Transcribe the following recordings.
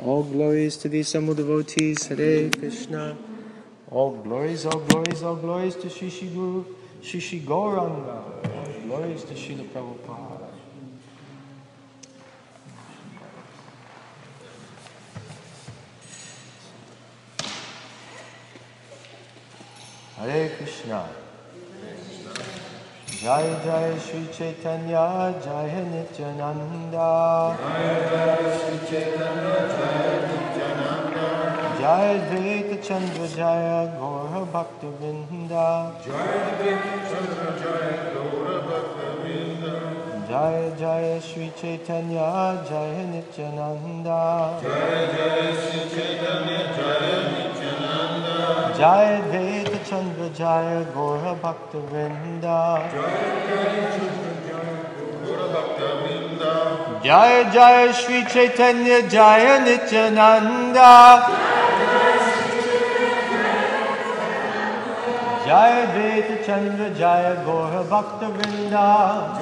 All glories to the assembled devotees. Hare Krishna. All glories, all glories, all glories to Shri Shri Guru, Shri Shri Gauranga. All glories to Srila Prabhupada. Hare Krishna. Jai Jai Shri Chaitanya, Jai Nityananda. Jai Jai Shri Chaitanya, Jai Nityananda. Jai Advaita Chandra, Jai Gaura Bhakta Vrinda. Jai Advaita Chandra, Jai Gaura Bhakta Vrinda. Jai Jai Shri Chaitanya, Jai Nityananda. Jai Jai Shri Chaitanya, Jai Nityananda. Jai Advaita Chandra, Jai Gaura Bhakta Vrinda. Jai Jai Shri Chaitanya, Jai Nityananda. Jai Advaita Chandra, Jai Gaura Bhakta Vrinda.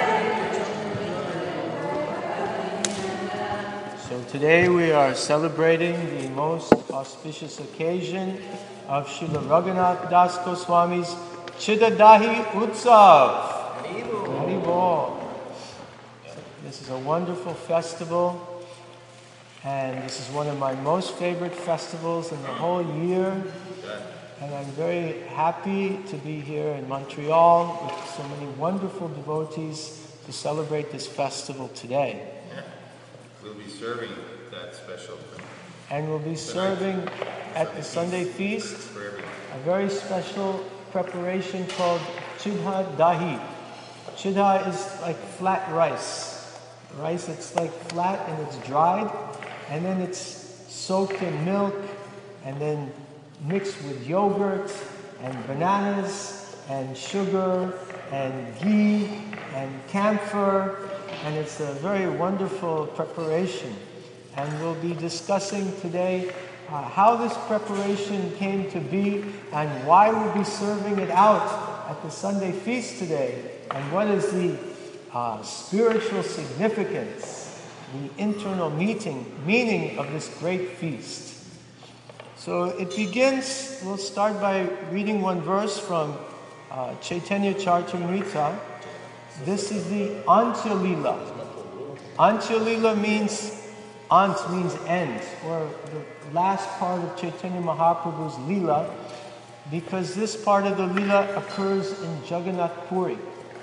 So today we are celebrating the most auspicious occasion of Srila Raghunath Das Goswami's Chittadahi Utsav. Haribol. This is a wonderful festival, and this is one of my most favorite festivals in the whole year. And I'm very happy to be here in Montreal with so many wonderful devotees to celebrate this festival today. Yeah. We'll be serving that special thing. And we'll be serving at the Sunday feast a very special preparation called Chidha Dahi. Chidha is like flat rice. Rice that's like flat and it's dried, and then it's soaked in milk and then mixed with yogurt and bananas and sugar and ghee and camphor, and it's a very wonderful preparation. And we'll be discussing today how this preparation came to be and why we'll be serving it out at the Sunday feast today, and what is the spiritual significance, the internal meaning of this great feast. So it begins, we'll start by reading one verse from Chaitanya Charitamrita. This is the Antya Lila. Antya Lila means, Ant means end, or the last part of Chaitanya Mahaprabhu's Lila, because this part of the Lila occurs in Jagannath Puri.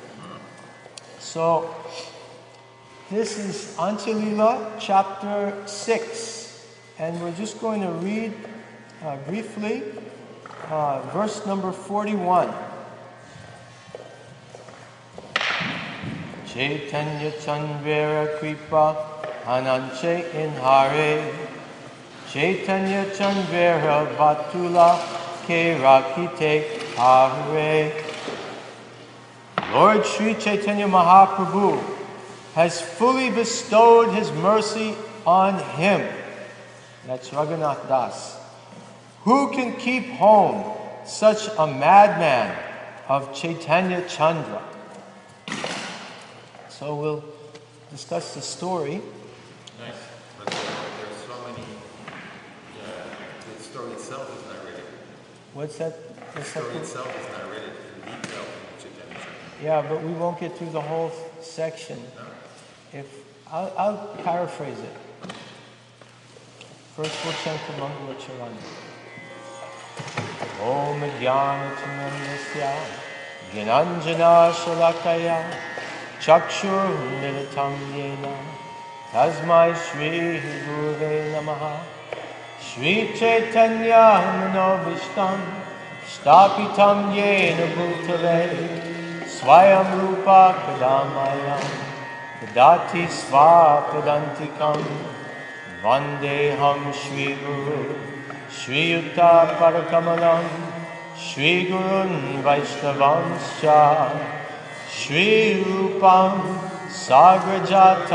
So, this is Antya Lila, chapter 6, and we're just going to read briefly verse number 41. Chaitanya Chandvera Kripa Ananche Inhare Chaitanya Chandvera Vatula Ke Rakite Hare. Lord Sri Chaitanya Mahaprabhu has fully bestowed his mercy on him. That's Raghunath Das. Who can keep home such a madman of Chaitanya Chandra? So we'll discuss the story. Nice. But there's so many. The story itself is not written. What's that? The story itself is not written in detail. Yeah, but we won't get through the whole section. No. I'll paraphrase it. First we'll chant the Mangala Charana. Om Jnana Timandasya Gyananjana Shalakaya Chakshur Militam Yena Tasmai Shri Guruve Namaha Shri Chaitanya Manovishtam Stapitam Yena Bhutale Swayam Rupa Kadamayam Kadati Svapadantikam Vandeham Shri Guru Shri Yukta Parakamalam Shri Gurun Vaishnavanscha Shri Rupam Sagrajatam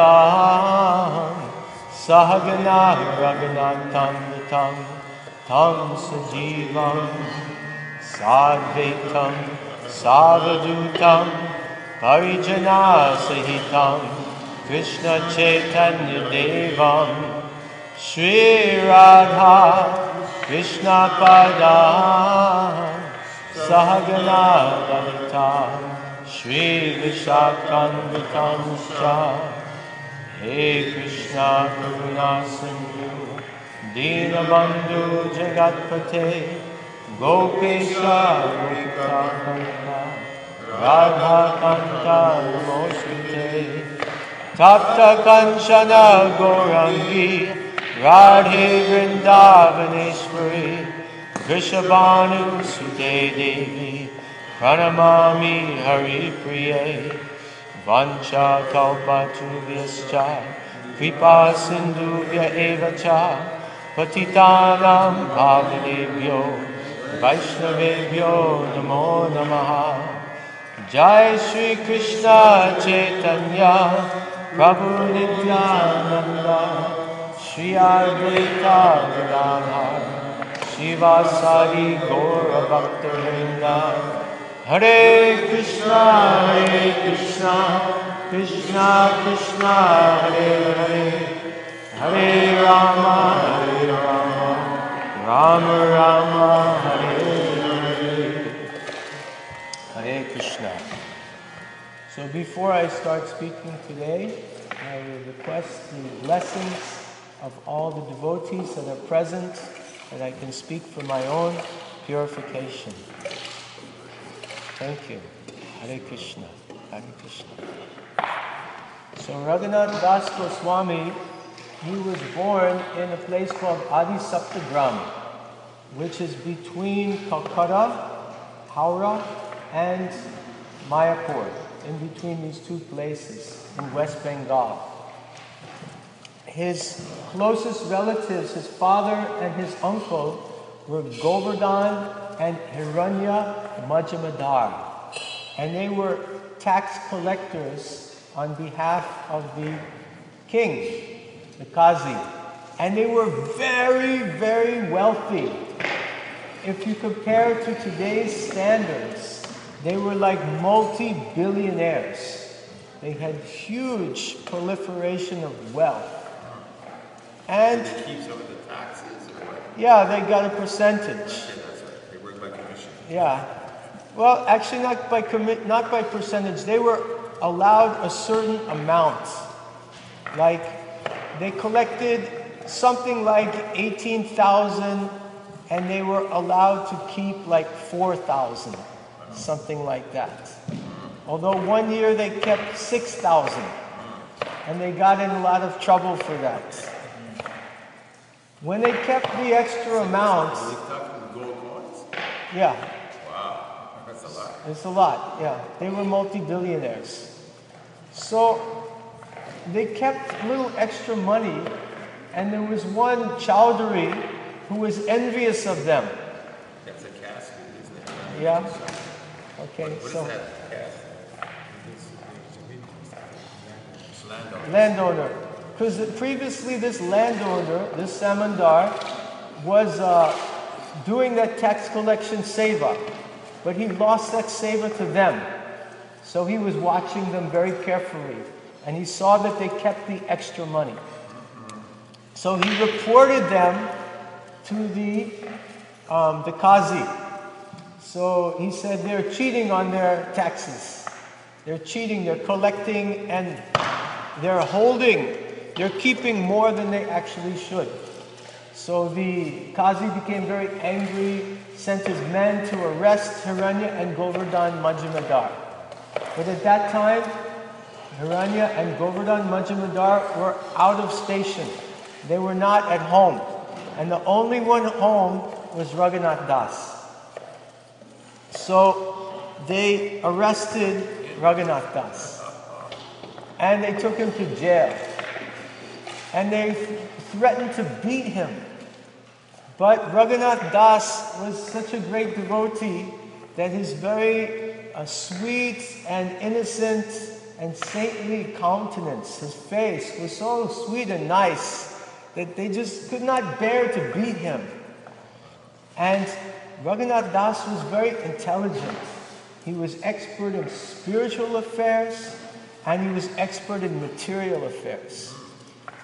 Sahagana Raghunatham Vitam Tam Sajivam Sadvaitam Savadutam Parijana Sahitam Krishna Chaitanya Devam Shri Radha Krishna Pada Sahagana Lalita Shri Vishakam He Krishna Karuna Sindhu Dinabandhu Jagatpate Gopesha Gopika Radha Kanta Namaskute Tapta Kanchana Gaurangi Radhe Vrindavaneshwari Vrishabhanu Sute Devi Pranamami Hari Priye Vancha Kalpatubhyascha Kripa Sindhubhya Eva Cha Patitanam Pavanebhyo Vaishnavebhyo Namo Namaha Jai Shri Krishna Chaitanya Prabhu Nityananda Shri Advaita Gadadhar Shivasari Gaura Bhakta Vrinda Hare Krishna Krishna Krishna Hare Hare Hare Rama Rama Rama Hare Hare Krishna. So before I start speaking today, I will request the blessings of all the devotees that are present, that I can speak for my own purification. Thank you. Hare Krishna. Hare Krishna. So Raghunath Das Goswami, he was born in a place called Adi Saptagram, which is between Calcutta, Howrah, and Mayapur, in between these two places in West Bengal. His closest relatives, his father and his uncle, were Govardhan and Hiranya Majumdar, and they were tax collectors on behalf of the king, the Qazi, and they were very, very wealthy. If you compare to today's standards, they were like multi-billionaires. They had huge proliferation of wealth. And They keep some of the taxes or what? yeah, they got a percentage. Yeah, that's right. They work by commission. Yeah. Well, actually not by percentage. They were allowed a certain amount. Like they collected something like 18,000 and they were allowed to keep like 4,000, something like that. Although one year they kept 6,000 and they got in a lot of trouble for that. When they kept the extra amount, Are we talking gold coins? yeah, Wow, that's a lot. it's a lot, yeah. They were multi-billionaires. So they kept a little extra money, and there was one Chowdhury who was envious of them. That's a caste, isn't it? Yeah? Okay, What so is that caste? It's landowner. landowner. Because previously this landowner, this Samandar, was doing that tax collection seva, but he lost that seva to them. So he was watching them very carefully, and he saw that they kept the extra money. So he reported them to the Qazi. So he said they're cheating on their taxes. They're cheating, they're collecting, and they're holding. They're keeping more than they actually should. So the Qazi became very angry, sent his men to arrest Hiranya and Govardhan Majumdar. But at that time, Hiranya and Govardhan Majumdar were out of station. They were not at home. And the only one home was Raghunath Das. So they arrested Raghunath Das. And they took him to jail. And they threatened to beat him. But Raghunath Das was such a great devotee that his very sweet and innocent and saintly countenance, his face, was so sweet and nice that they just could not bear to beat him. And Raghunath Das was very intelligent. He was expert in spiritual affairs and he was expert in material affairs.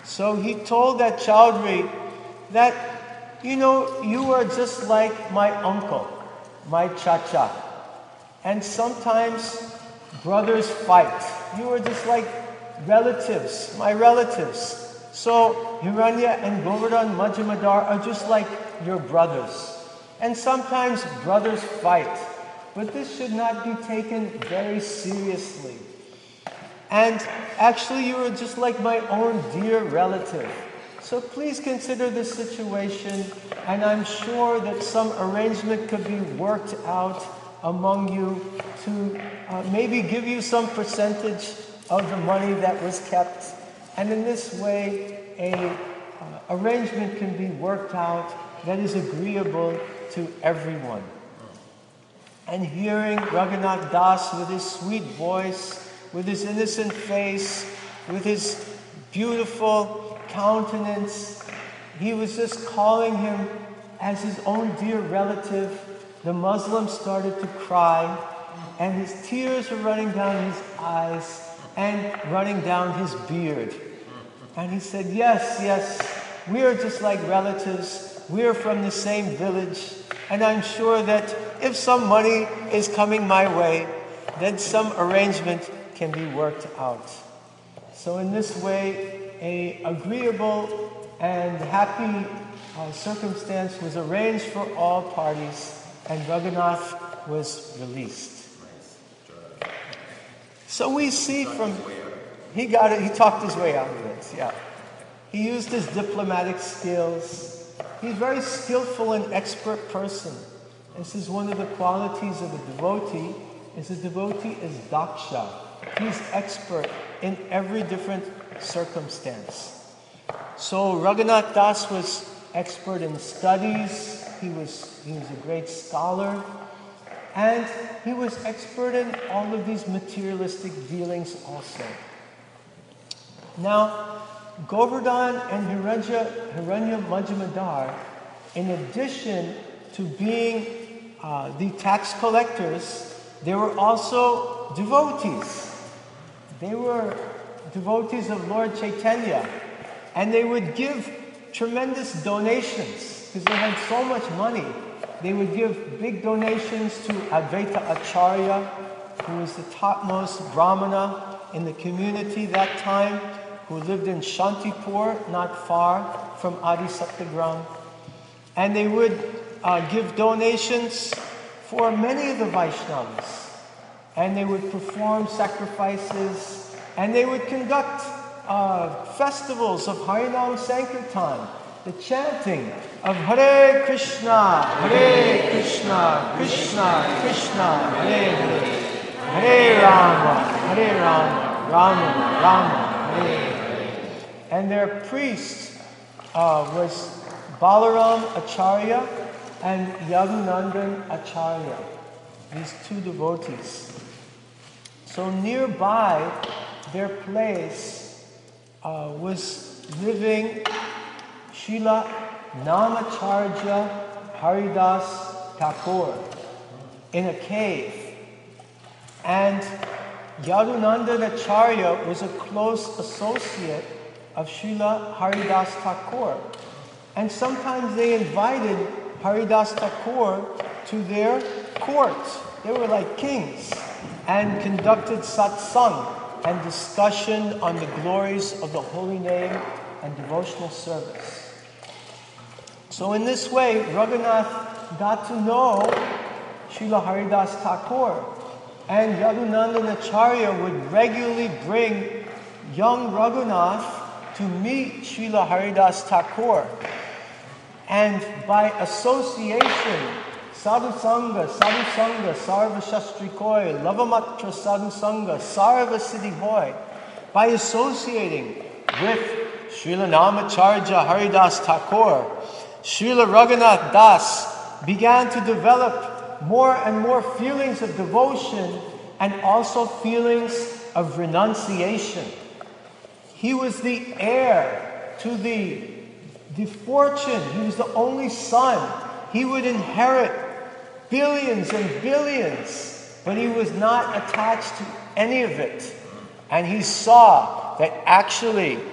So he told that Chaudhry that, you are just like my uncle, my chacha. And sometimes brothers fight. You are just like relatives, my relatives. So Hiranya and Govardhan Majjumadar are just like your brothers. And sometimes brothers fight. But this should not be taken very seriously. And actually, you are just like my own dear relative. So please consider this situation, and I'm sure that some arrangement could be worked out among you to maybe give you some percentage of the money that was kept. And in this way, a arrangement can be worked out that is agreeable to everyone. And hearing Raghunath Das with his sweet voice, with his innocent face, with his beautiful countenance, he was just calling him as his own dear relative. The Muslims started to cry, and his tears were running down his eyes and running down his beard. And he said, yes, we are just like relatives. We are from the same village. And I'm sure that if some money is coming my way, then some arrangement can be worked out. So in this way, a agreeable and happy circumstance was arranged for all parties, and Raghunath was released. So we see from... He got it, he talked his way out of it, yeah. He used his diplomatic skills. He's a very skillful and expert person. This is one of the qualities of a devotee, is a devotee is daksha. He's expert in every different circumstance. So Raghunath Das was expert in studies, he was a great scholar, and he was expert in all of these materialistic dealings also. Now, Govardhan and Hiranya Majjumadar, in addition to being the tax collectors, they were also devotees. They were devotees of Lord Chaitanya, and they would give tremendous donations because they had so much money. They would give big donations to Advaita Acharya, who was the topmost Brahmana in the community that time, who lived in Shantipur, not far from Adi Saptagram. And they would give donations for many of the Vaishnavas. And they would perform sacrifices, and they would conduct festivals of Harinam Sankirtan, the chanting of Hare Krishna, Krishna Krishna, Hare Hare, Hare Rama, Rama Rama, Hare Hare. And their priest was Balaram Acharya and Yagunandan Acharya, these two devotees. So nearby their place was living Srila Namacharya Haridas Thakur in a cave. And Yadunandan Acharya was a close associate of Srila Haridas Thakur. And sometimes they invited Haridas Thakur to their court. They were like kings, and conducted satsang and discussion on the glories of the holy name and devotional service. So in this way, Raghunath got to know Srila Haridas Thakur, and Yadunandan Acharya would regularly bring young Raghunath to meet Srila Haridas Thakur. And by association, Sadhu Sangha, Sarva Shastri Koi, Lavamatra Sadhu Sangha, Sarva Siddhi Hoy, by associating with Srila Namacharya Haridas Thakur, Srila Raghunath Das began to develop more and more feelings of devotion and also feelings of renunciation. He was the heir to the fortune. He was the only son. He would inherit billions and billions, but he was not attached to any of it. And he saw that actually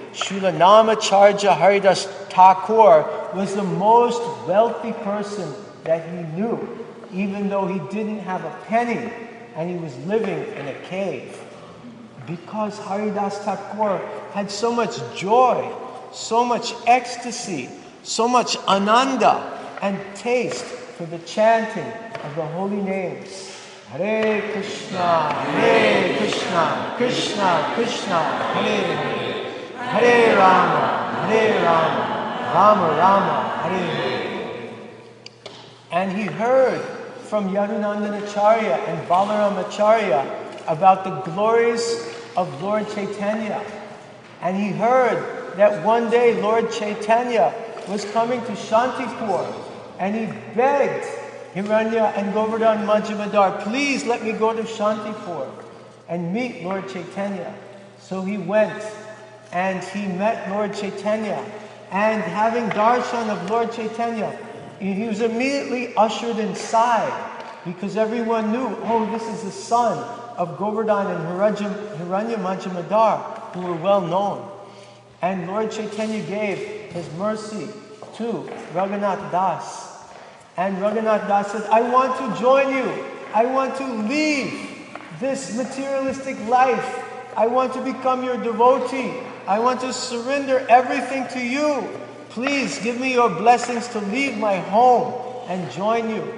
Srila Namacharya Haridas Thakur was the most wealthy person that he knew, even though he didn't have a penny and he was living in a cave. Because Haridas Thakur had so much joy, so much ecstasy, so much ananda and taste for the chanting of the holy names. Hare Krishna, Krishna Krishna, Hare Hare, Hare Rama, Rama Rama, Hare Hare. And he heard from Yadunandanacharya and Balaramacharya about the glories of Lord Chaitanya. And he heard that one day Lord Chaitanya was coming to Shantipur, and he begged Hiranya and Govardhan Majjumadar, please let me go to Shantipur and meet Lord Chaitanya. So he went and he met Lord Chaitanya, and having darshan of Lord Chaitanya, he was immediately ushered inside, because everyone knew, oh, this is the son of Govardhan and Hiranya Majjumadar, who were well known. And Lord Chaitanya gave his mercy to Raghunath Das. And Raghunath Das said, I want to join you. I want to leave this materialistic life. I want to become your devotee. I want to surrender everything to you. Please give me your blessings to leave my home and join you.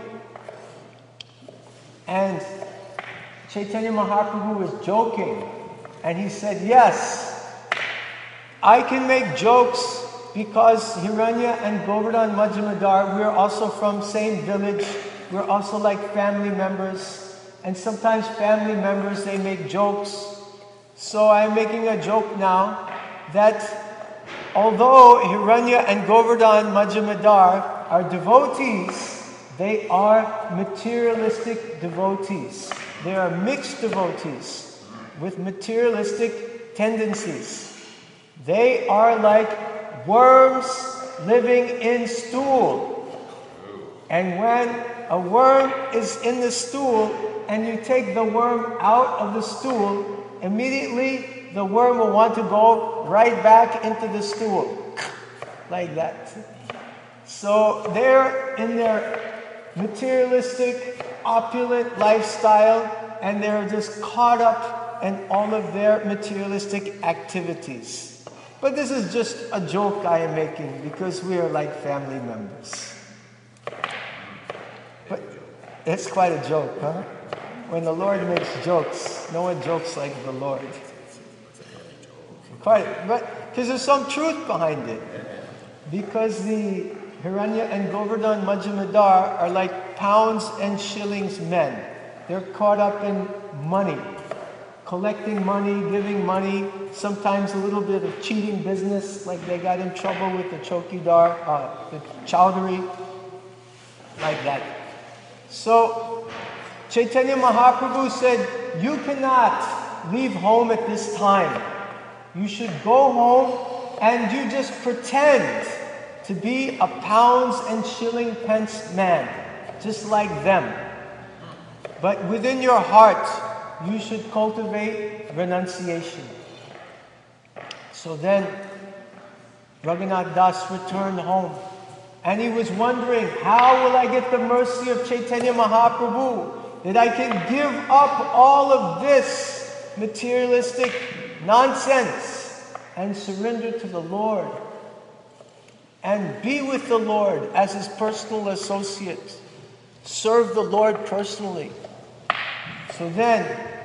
And Chaitanya Mahaprabhu was joking. And he said, yes, I can make jokes because Hiranya and Govardhan Majjumadar, we're also from same village. We're also like family members. And sometimes family members, they make jokes. So I'm making a joke now that although Hiranya and Govardhan Majjumadar are devotees, they are materialistic devotees. They are mixed devotees with materialistic tendencies. They are like worms living in stool. And when a worm is in the stool and you take the worm out of the stool, immediately the worm will want to go right back into the stool. Like that. So they're in their materialistic, opulent lifestyle, and they're just caught up in all of their materialistic activities. But this is just a joke I am making because we are like family members. But it's quite a joke, huh? When the Lord makes jokes, no one jokes like the Lord. But because there's some truth behind it. Because the Hiranya and Govardhan Majjumadar are like pounds and shillings men. They're caught up in money. Collecting money, giving money, sometimes a little bit of cheating business, like they got in trouble with the chowkidar, the chowdhury, like that. So Chaitanya Mahaprabhu said, you cannot leave home at this time. You should go home and you just pretend to be a pounds and shilling pence man, just like them. But within your heart, you should cultivate renunciation. So then, Raghunath Das returned home. And he was wondering, how will I get the mercy of Chaitanya Mahaprabhu? That I can give up all of this materialistic nonsense and surrender to the Lord. And be with the Lord as his personal associate. Serve the Lord personally. So then,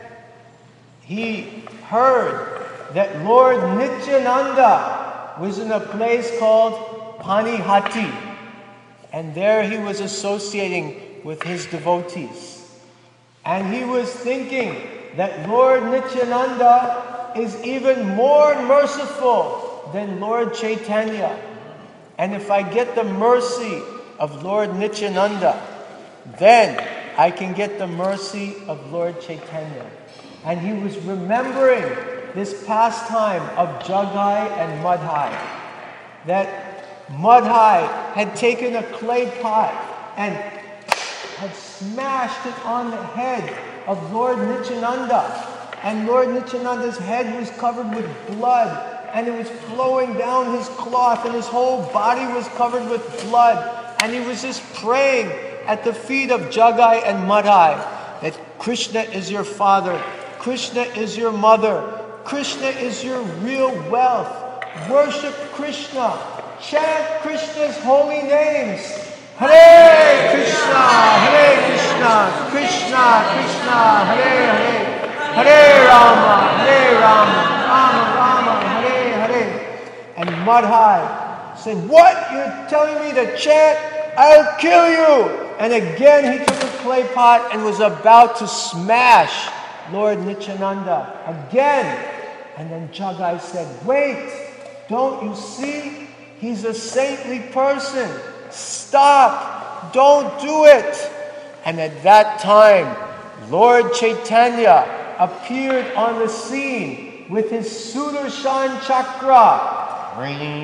he heard that Lord Nityananda was in a place called Panihati. And there he was associating with his devotees. And he was thinking that Lord Nityananda is even more merciful than Lord Chaitanya. And if I get the mercy of Lord Nityananda, then I can get the mercy of Lord Chaitanya. And he was remembering this pastime of Jagai and Madhai. That Madhai had taken a clay pot and had smashed it on the head of Lord Nityananda. And Lord Nityananda's head was covered with blood. and it was flowing down his cloth, and his whole body was covered with blood. And he was just praying at the feet of Jagai and Madhai that Krishna is your father, Krishna is your mother, Krishna is your real wealth. Worship Krishna. Chant Krishna's holy names. Hare Krishna, Krishna Krishna, Hare Hare, Hare Rama, Rama Rama, Hare Hare. And Madhai said, what? You're telling me to chant? I'll kill you. And again he took a clay pot and was about to smash Lord Nityananda again. And then Jagai said, wait, don't you see? He's a saintly person. Stop. Don't do it. And at that time, Lord Chaitanya appeared on the scene with his Sudarshan Chakra.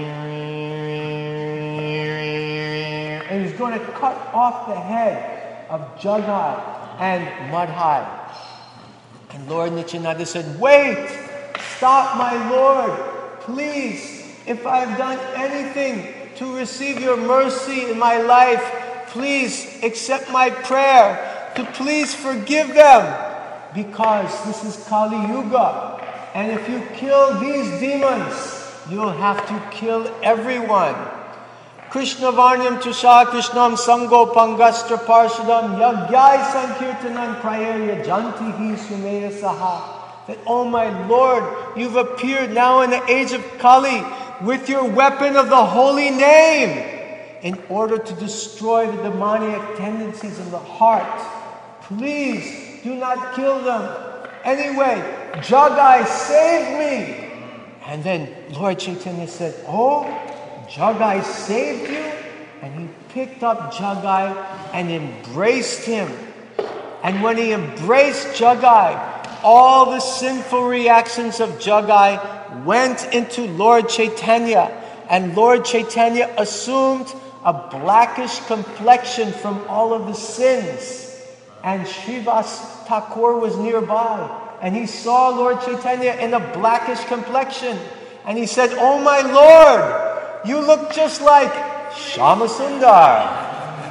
And he's going to cut off the head of Jagai and Madhai. And Lord Nityananda said, wait, stop, my Lord. Please, if I've done anything to receive your mercy in my life, please accept my prayer to please forgive them. Because this is Kali Yuga. And if you kill these demons, you'll have to kill everyone. Krishna Varnyam Tusha Krishnam Sango Pangastra Parshadam Yagyai Sankirtanam Prayarya Jantihi Sumeya Saha. That, oh my Lord, you've appeared now in the age of Kali with your weapon of the holy name in order to destroy the demoniac tendencies in the heart. Please do not kill them. Anyway, Jagai, save me. And then Lord Chaitanya said, oh, Jagai saved you? And he picked up Jagai and embraced him. And when he embraced Jagai, all the sinful reactions of Jagai went into Lord Chaitanya. And Lord Chaitanya assumed a blackish complexion from all of the sins. And Srivas Thakur was nearby. And he saw Lord Chaitanya in a blackish complexion. And he said, oh my Lord, you look just like Shyamasundar.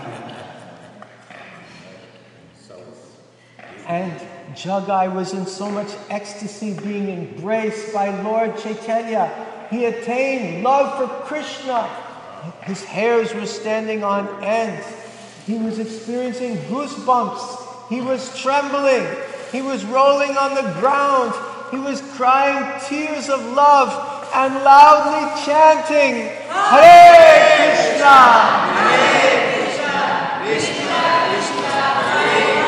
And Jagai was in so much ecstasy being embraced by Lord Chaitanya. He attained love for Krishna. His hairs were standing on end. He was experiencing goosebumps. He was trembling. He was rolling on the ground. He was crying tears of love and loudly chanting, Hare Krishna! Hare Krishna! Krishna Krishna! Hare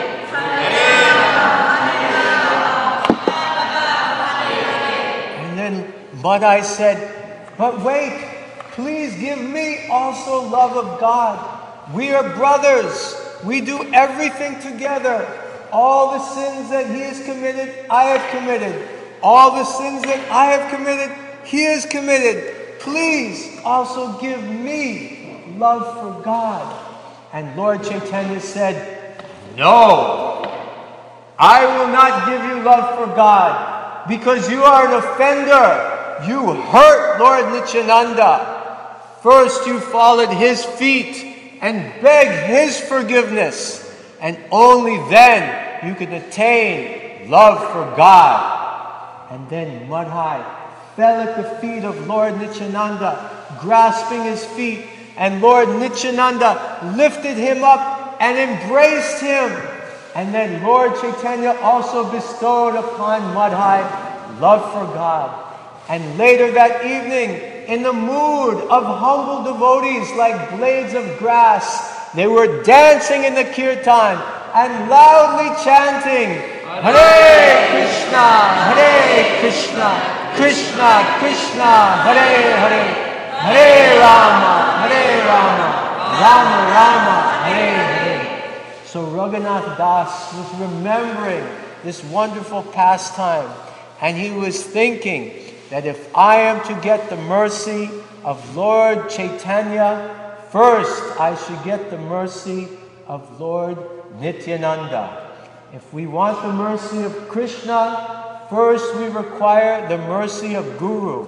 Hare. And then Madhai said, but wait, please give me also love of God. We are brothers. We do everything together. All the sins that he has committed, I have committed. All the sins that I have committed, he has committed. Please also give me love for God. And Lord Chaitanya said, no, I will not give you love for God because you are an offender. You hurt Lord Nityananda. First you fall at his feet and beg his forgiveness. And only then you can attain love for God. And then Madhai fell at the feet of Lord Nityananda, grasping his feet. And Lord Nityananda lifted him up and embraced him. And then Lord Chaitanya also bestowed upon Madhai love for God. And later that evening, in the mood of humble devotees like blades of grass, they were dancing in the kirtan and loudly chanting, Hare Krishna, Hare Krishna, Krishna Krishna, Hare Hare, Hare Rama, Rama Rama, Hare Hare. So Raghunath Das was remembering this wonderful pastime, and he was thinking that if I am to get the mercy of Lord Chaitanya, first I should get the mercy of Lord Nityananda. If we want the mercy of Krishna, first we require the mercy of Guru.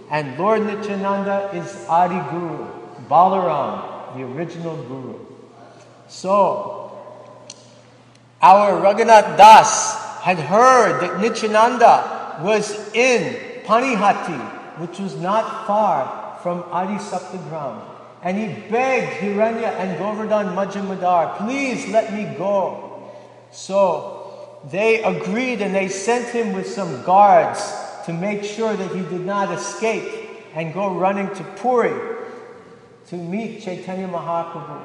And Lord Nityananda is Adi Guru, Balaram, the original Guru. So, our Raghunath Das had heard that Nityananda was in Panihati, which was not far from Adi Saptagram. And he begged Hiranya and Govardhan Majjumadar, please let me go. So they agreed, and they sent him with some guards to make sure that he did not escape and go running to Puri to meet Chaitanya Mahaprabhu.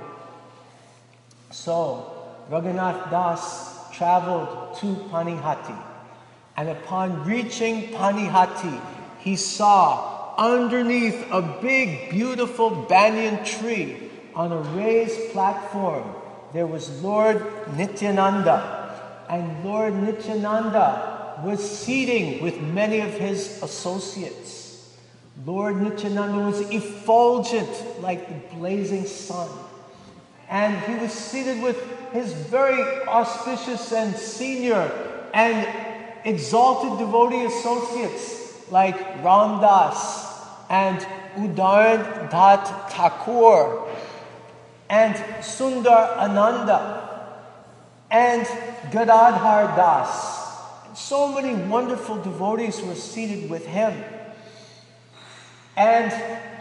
So Raghunath Das traveled to Panihati, and upon reaching Panihati, he saw underneath a big, beautiful banyan tree on a raised platform, there was Lord Nityananda. And Lord Nityananda was seating with many of his associates. Lord Nityananda was effulgent like the blazing sun. And he was seated with his very auspicious and senior and exalted devotee associates like Ramdas and Udayan Dutt Thakur and Sundar Ananda and Gadadhar Das. So many wonderful devotees were seated with him. And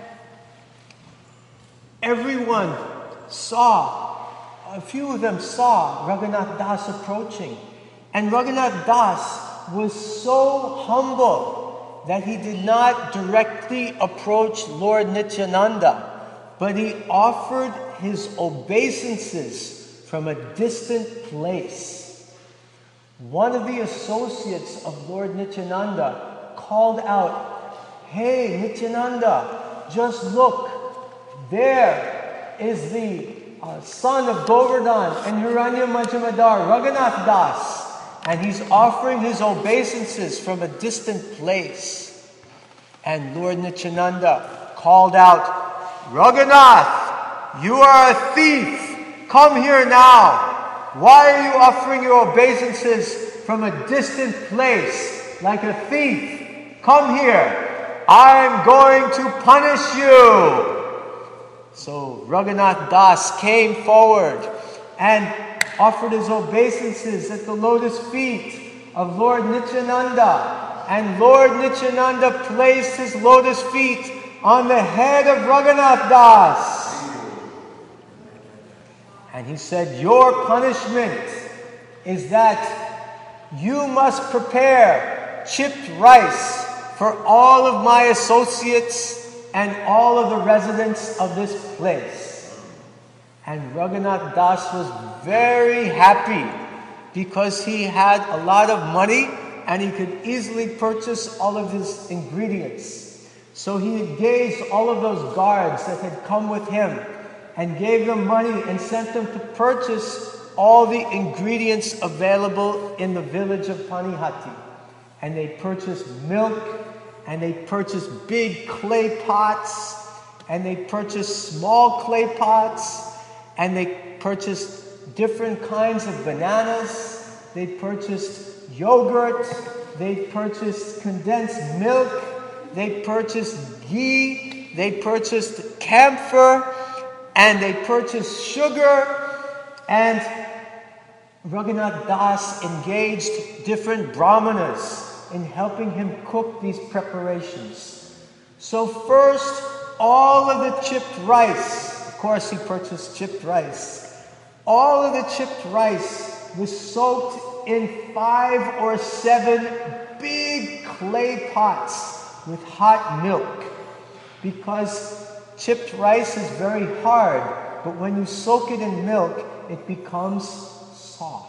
everyone saw, a few of them saw Raghunath Das approaching. And Raghunath Das was so humble that he did not directly approach Lord Nityananda, but he offered his obeisances from a distant place. One of the associates of Lord Nityananda called out, "Hey Nityananda, just look, there is the son of Govardhan and Hiranya Majjumadar, Raghunath Das. And he's offering his obeisances from a distant place." And Lord Nityananda called out, "Raghunath, you are a thief. Come here now. Why are you offering your obeisances from a distant place like a thief? Come here. I'm going to punish you." So Raghunath Das came forward and offered his obeisances at the lotus feet of Lord Nityananda. And Lord Nityananda placed his lotus feet on the head of Raghunath Das. And he said, "Your punishment is that you must prepare chipped rice for all of my associates and all of the residents of this place." And Raghunath Das was very happy because he had a lot of money and he could easily purchase all of his ingredients. So he engaged all of those guards that had come with him and gave them money and sent them to purchase all the ingredients available in the village of Panihati. And they purchased milk, and they purchased big clay pots, and they purchased small clay pots, and they purchased different kinds of bananas, they purchased yogurt, they purchased condensed milk, they purchased ghee, they purchased camphor, and they purchased sugar. And Raghunath Das engaged different brahmanas in helping him cook these preparations. So first, all of the chipped rice, of course he purchased chipped rice, all of the chipped rice was soaked in 5 or 7 big clay pots with hot milk, because chipped rice is very hard, but when you soak it in milk, it becomes soft.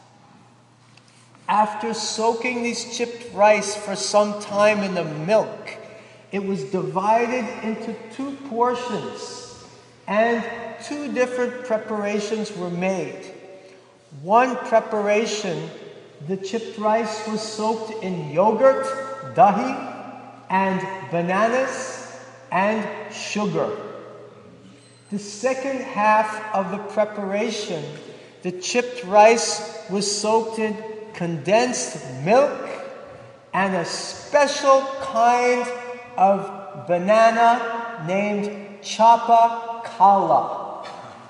After soaking these chipped rice for some time in the milk, it was divided into 2 portions, and 2 different preparations were made. One preparation, the chipped rice was soaked in yogurt, dahi, and bananas, and sugar. The second half of the preparation, the chipped rice was soaked in condensed milk and a special kind of banana named Chapa Kala,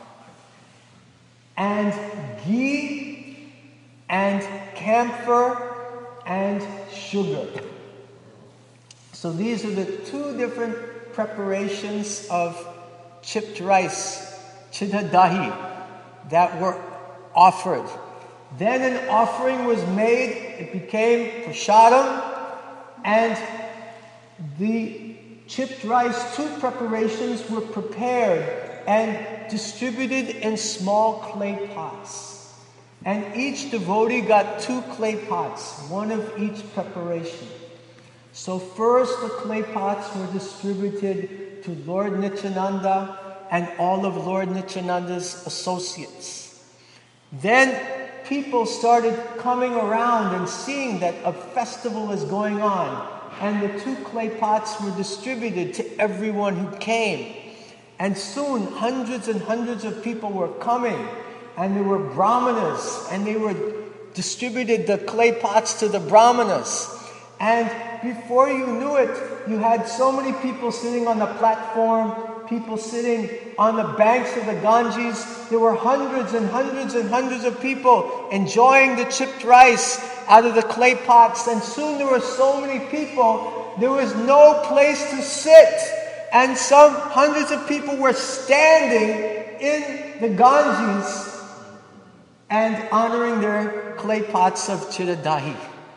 and ghee and camphor and sugar. So these are the two different preparations of chipped rice, chidha dahi, that were offered. Then an offering was made, it became prasadam, and the chipped rice, two preparations were prepared and distributed in small clay pots. And each devotee got 2 clay pots, one of each preparation. So first the clay pots were distributed to Lord Nityananda and all of Lord Nityananda's associates. Then people started coming around and seeing that a festival is going on, and the 2 clay pots were distributed to everyone who came. And soon hundreds and hundreds of people were coming, and there were brahmanas, and they were distributed the clay pots to the brahmanas. And before you knew it, you had so many people sitting on the platform, people sitting on the banks of the Ganges. There were hundreds and hundreds and hundreds of people enjoying the chipped rice out of the clay pots. And soon there were so many people, there was no place to sit. And some hundreds of people were standing in the Ganges and honoring their clay pots of chidha dahi.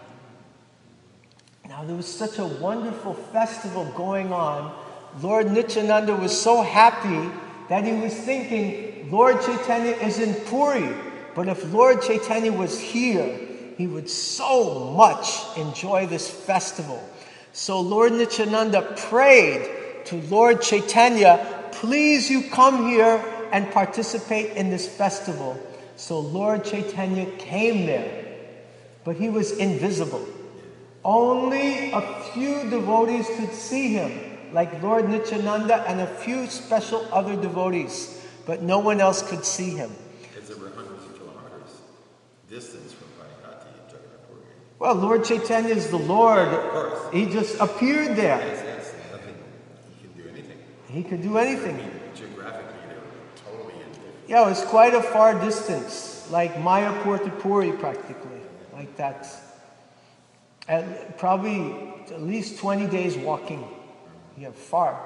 Now there was such a wonderful festival going on. Lord Nityananda was so happy that he was thinking, Lord Chaitanya is in Puri, but if Lord Chaitanya was here, he would so much enjoy this festival. So Lord Nityananda prayed to Lord Chaitanya, please you come here and participate in this festival. So Lord Chaitanya came there, but he was invisible. Only a few devotees could see him, like Lord Nityananda and a few special other devotees, but no one else could see him. Because there were hundreds of kilometers distance from Panihati and Jagannath. Well, Lord Chaitanya is the Lord. Of course. He just appeared there. Yes, nothing. He can do anything. He could do anything. I mean, geographically, they were totally in different. Yeah, it was quite a far distance, like Mayapur to Puri practically, like that. Probably at least 20 days walking. Yeah, far.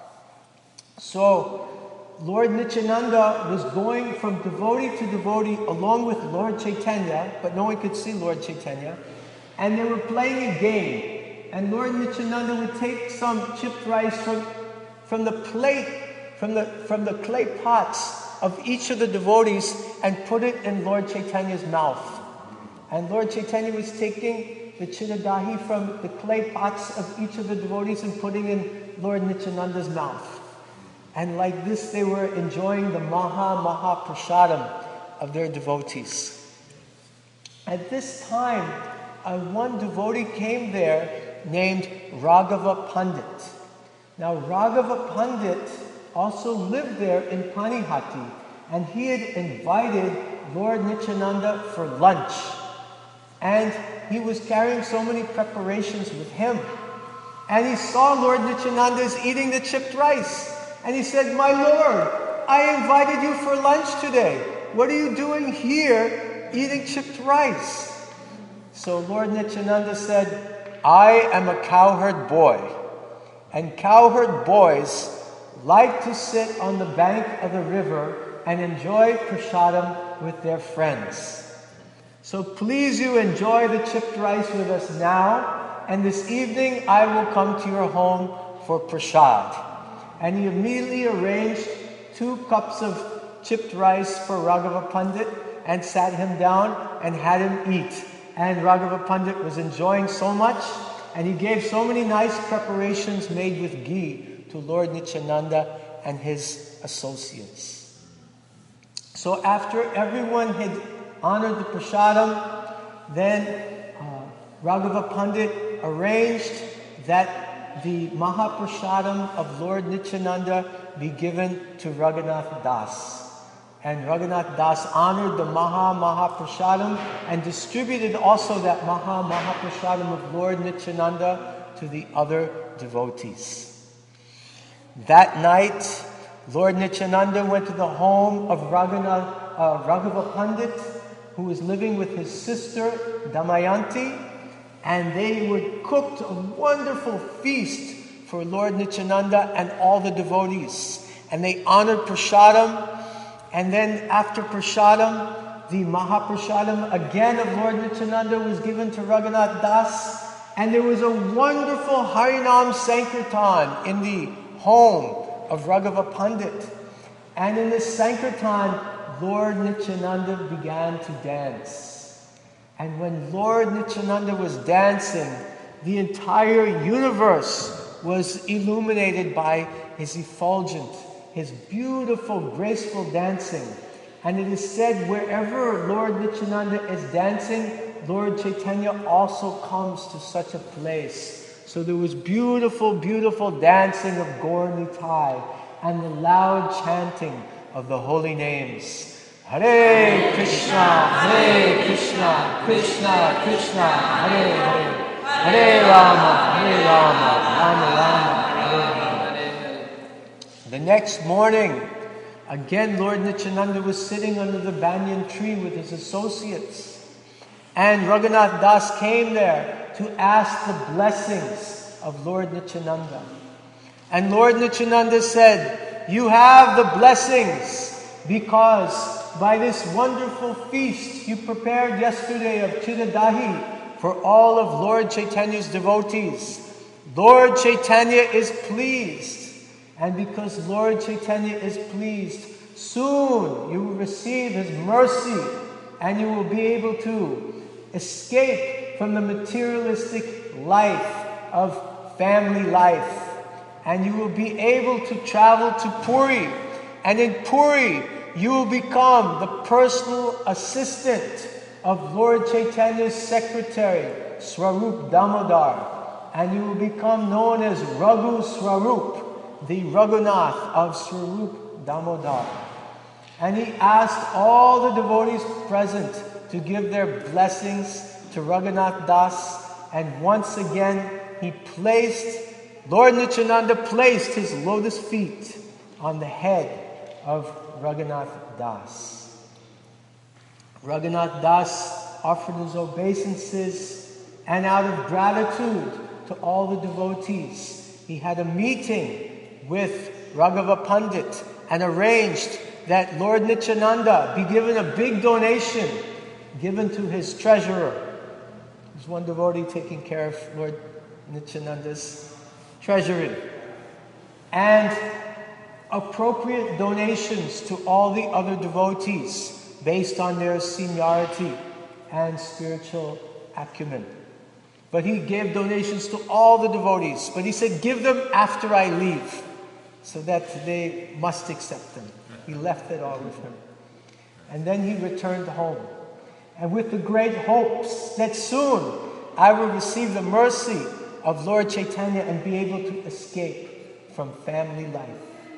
So, Lord Nityananda was going from devotee to devotee along with Lord Chaitanya, but no one could see Lord Chaitanya. And they were playing a game. And Lord Nityananda would take some chipped rice from the plate, from the clay pots of each of the devotees and put it in Lord Chaitanya's mouth. And Lord Chaitanya was taking the chidha dahi from the clay pots of each of the devotees and putting in Lord Nityananda's mouth. And like this, they were enjoying the Maha Prasadam of their devotees. At this time, one devotee came there named Raghava Pandit. Now, Raghava Pandit also lived there in Panihati, and he had invited Lord Nityananda for lunch. And he was carrying so many preparations with him. And he saw Lord Nityananda is eating the chipped rice. And he said, my Lord, I invited you for lunch today. What are you doing here eating chipped rice? So Lord Nityananda said, I am a cowherd boy. And cowherd boys like to sit on the bank of the river and enjoy prasadam with their friends. So please you enjoy the chipped rice with us now, and this evening I will come to your home for prasad. And he immediately arranged 2 cups of chipped rice for Raghava Pandit and sat him down and had him eat. And Raghava Pandit was enjoying so much, and he gave so many nice preparations made with ghee to Lord Nityananda and his associates. So after everyone had honored the prasadam, then Raghava Pandit arranged that the Mahaprasadam of Lord Nityananda be given to Raghunath Das. And Raghunath Das honored the Mahaprasadam and distributed also that Mahaprasadam of Lord Nityananda to the other devotees. That night, Lord Nityananda went to the home of Raghava Pandit, who was living with his sister Damayanti, and they cooked a wonderful feast for Lord Nityananda and all the devotees. And they honored Prasadam, and then after Prasadam, the Mahaprasadam again of Lord Nityananda was given to Raghunath Das, and there was a wonderful Harinam Sankirtan in the home of Raghava Pandit. And in this Sankirtan, Lord Nityananda began to dance. And when Lord Nityananda was dancing, the entire universe was illuminated by his effulgent, his beautiful, graceful dancing. And it is said wherever Lord Nityananda is dancing, Lord Chaitanya also comes to such a place. So there was beautiful, beautiful dancing of Gaur Nitai and the loud chanting of the holy names. Hare Krishna, Krishna Krishna, Hare Hare, Hare Rama, Rama Rama, Hare Hare. The next morning, again Lord Nityananda was sitting under the banyan tree with his associates. And Raghunath Das came there to ask the blessings of Lord Nityananda. And Lord Nityananda said, "You have the blessings because by this wonderful feast you prepared yesterday of Chidadahi for all of Lord Chaitanya's devotees. Lord Chaitanya is pleased. And because Lord Chaitanya is pleased, soon you will receive his mercy and you will be able to escape from the materialistic life of family life. And you will be able to travel to Puri. And in Puri, you will become the personal assistant of Lord Chaitanya's secretary, Swarup Damodar. And you will become known as Raghu Swarup, the Raghunath of Swarup Damodar." And he asked all the devotees present to give their blessings to Raghunath Das. And once again, Lord Nityananda placed his lotus feet on the head of Raghunath Das. Raghunath Das offered his obeisances, and out of gratitude to all the devotees, he had a meeting with Raghava Pandit and arranged that Lord Nityananda be given a big donation given to his treasurer. There's one devotee taking care of Lord Nityananda's treasury. And appropriate donations to all the other devotees based on their seniority and spiritual acumen. But he gave donations to all the devotees. But he said, "Give them after I leave," so that they must accept them. He left it all with him. And then he returned home. And with the great hopes that soon I will receive the mercy of Lord Chaitanya and be able to escape from family life.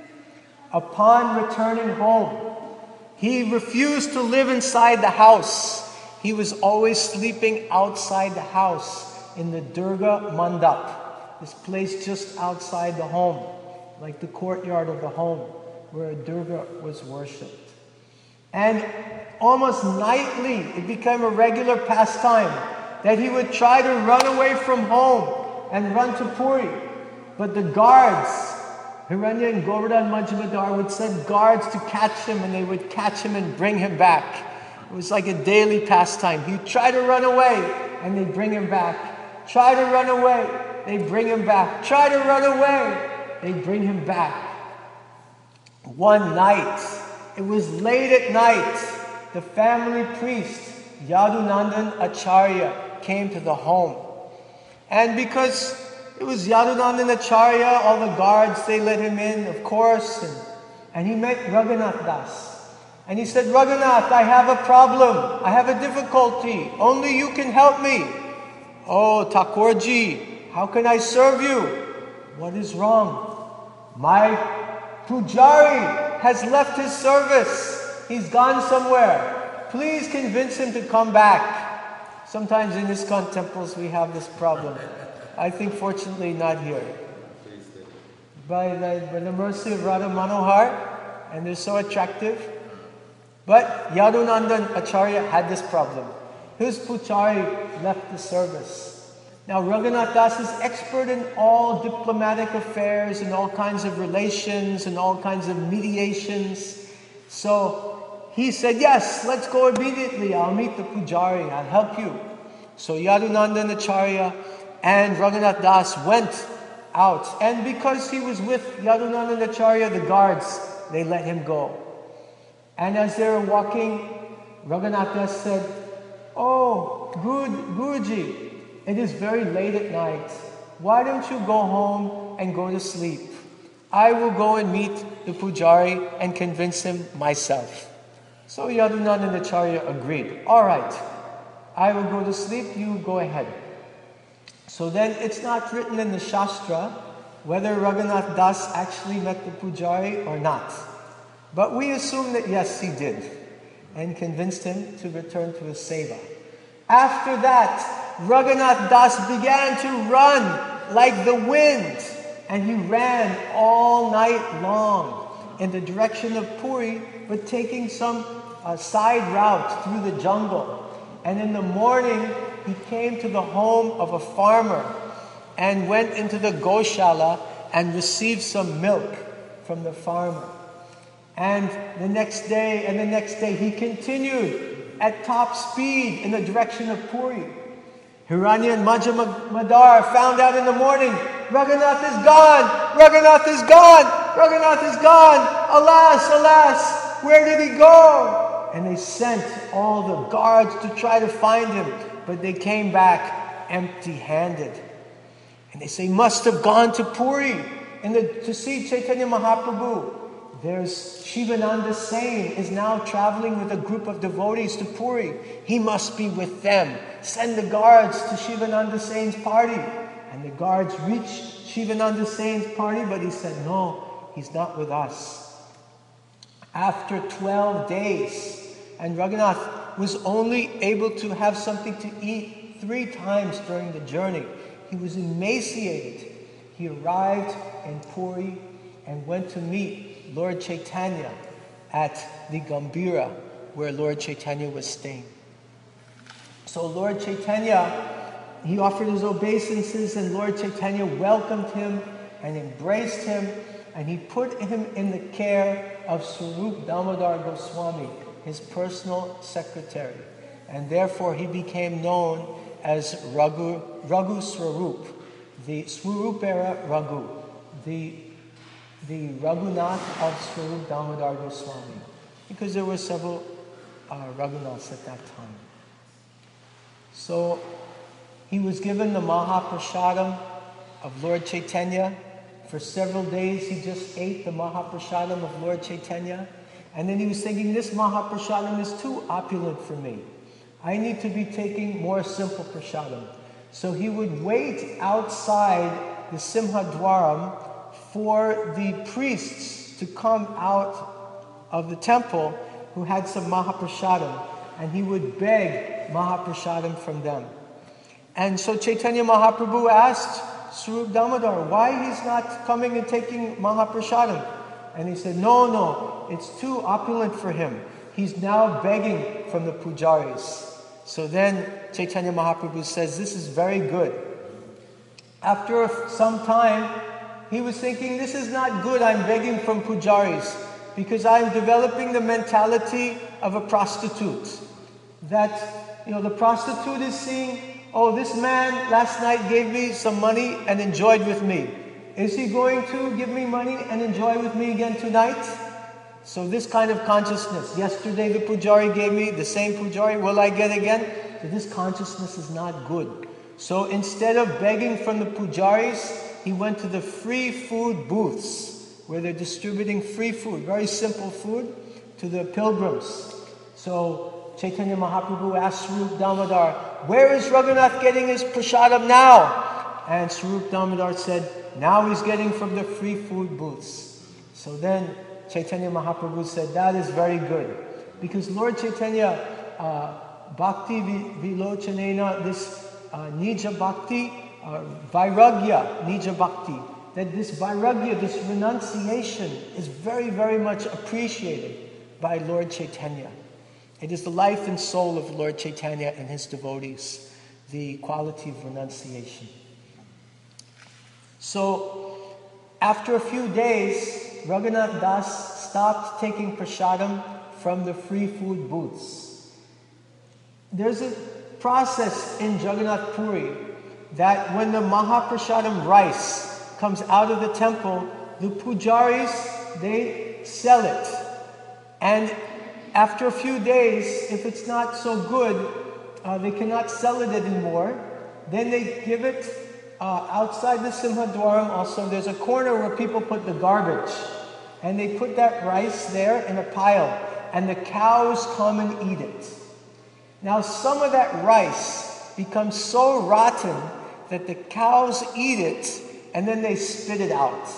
Upon returning home, he refused to live inside the house. He was always sleeping outside the house in the Durga Mandap, this place just outside the home, like the courtyard of the home where Durga was worshipped. And almost nightly, it became a regular pastime that he would try to run away from home and run to Puri. But the guards, Hiranya and Govardhan Majjumadar, would send guards to catch him, and they would catch him and bring him back. It was like a daily pastime. He'd try to run away, and they'd bring him back. Try to run away, they'd bring him back. Try to run away, they'd bring him back. One night, it was late at night, the family priest, Yadunandan Acharya, came to the home. And because it was Yadunandan Acharya, all the guards, they let him in, of course. And he met Raghunath Das. And he said, "Raghunath, I have a problem. I have a difficulty. Only you can help me." "Oh, Thakurji, how can I serve you?" "What is wrong?" "My Pujari has left his service. He's gone somewhere. Please convince him to come back." Sometimes in ISKCON temples we have this problem. I think fortunately not here. by the mercy of Radha Manohar, and they're so attractive. But Yadunandan Acharya had this problem. His Puchari left the service. Now Raghunath Das is expert in all diplomatic affairs and all kinds of relations and all kinds of mediations. So he said, yes, let's go immediately. I'll meet the Pujari. I'll help you. So Yadunandan Acharya and Raghunath Das went out. And because he was with Yadunandan Acharya, the guards, they let him go. And as they were walking, Raghunath Das said, oh, Guruji, it is very late at night. Why don't you go home and go to sleep? I will go and meet the Pujari and convince him myself. So Yadunandan Acharya agreed. All right, I will go to sleep, you go ahead. So then it's not written in the Shastra whether Raghunath Das actually met the Pujari or not. But we assume that yes, he did, and convinced him to return to his seva. After that, Raghunath Das began to run like the wind, and he ran all night long in the direction of Puri, but taking some side route through the jungle. And in the morning, he came to the home of a farmer and went into the Goshala and received some milk from the farmer. And the next day, he continued at top speed in the direction of Puri. Hiranya and Madar found out in the morning, Raghunath is gone! Raghunath is gone! Raghunath is gone! Alas, alas, where did he go? And they sent all the guards to try to find him, but they came back empty-handed. And they say, must have gone to Puri to see Chaitanya Mahaprabhu. There's Shivananda Sain is now traveling with a group of devotees to Puri. He must be with them. Send the guards to Shivananda Sain's party. And the guards reached Shivananda Sain's party, but he said, no, he's not with us. After 12 days, and Raghunath was only able to have something to eat 3 times during the journey. He was emaciated. He arrived in Puri and went to meet Lord Chaitanya at the Gambhira, where Lord Chaitanya was staying. So Lord Chaitanya, he offered his obeisances, and Lord Chaitanya welcomed him and embraced him, and he put him in the care of Swarup Damodar Goswami, his personal secretary. And therefore he became known as Raghu Swarup, the Swarupera Raghu, the Raghunath of Swarup Damodar Goswami, because there were several Raghunaths at that time. So he was given the Mahaprasadam of Lord Chaitanya. For several days he just ate the Mahaprasadam of Lord Chaitanya. And then he was thinking, this Mahaprasadam is too opulent for me. I need to be taking more simple prasadam. So he would wait outside the Simhadwaram for the priests to come out of the temple who had some Mahaprasadam, and he would beg Mahaprasadam from them. And so Chaitanya Mahaprabhu asked Swarup Damodar why he's not coming and taking Mahaprasadam. And he said, no, it's too opulent for him. He's now begging from the pujaris. So then Chaitanya Mahaprabhu says, this is very good. After some time, he was thinking, this is not good, I'm begging from pujaris, because I'm developing the mentality of a prostitute. That, the prostitute is seeing, oh, this man last night gave me some money and enjoyed with me. Is he going to give me money and enjoy with me again tonight? So this kind of consciousness, yesterday the pujari gave me, the same pujari, will I get again? So this consciousness is not good. So instead of begging from the pujaris, he went to the free food booths, where they're distributing free food, very simple food, to the pilgrims. So Chaitanya Mahaprabhu asked Swarup Damodar, where is Raghunath getting his prasadam now? And Swarup Damodar said, now he's getting from the free food booths. So then Chaitanya Mahaprabhu said, that is very good. Because Lord Chaitanya, Bhakti Vilochanena, this Nija Bhakti, Vairagya Nija Bhakti, that this vairagya, this renunciation, is very, very much appreciated by Lord Chaitanya. It is the life and soul of Lord Chaitanya and his devotees, the quality of renunciation. So, after a few days, Raghunath Das stopped taking prasadam from the free food booths. There's a process in Jagannath Puri that when the Mahaprasadam rice comes out of the temple, the pujaris, they sell it. And after a few days, if it's not so good, they cannot sell it anymore. Then they give it outside the Simhadwaram also. There's a corner where people put the garbage. And they put that rice there in a pile. And the cows come and eat it. Now some of that rice becomes so rotten that the cows eat it and then they spit it out.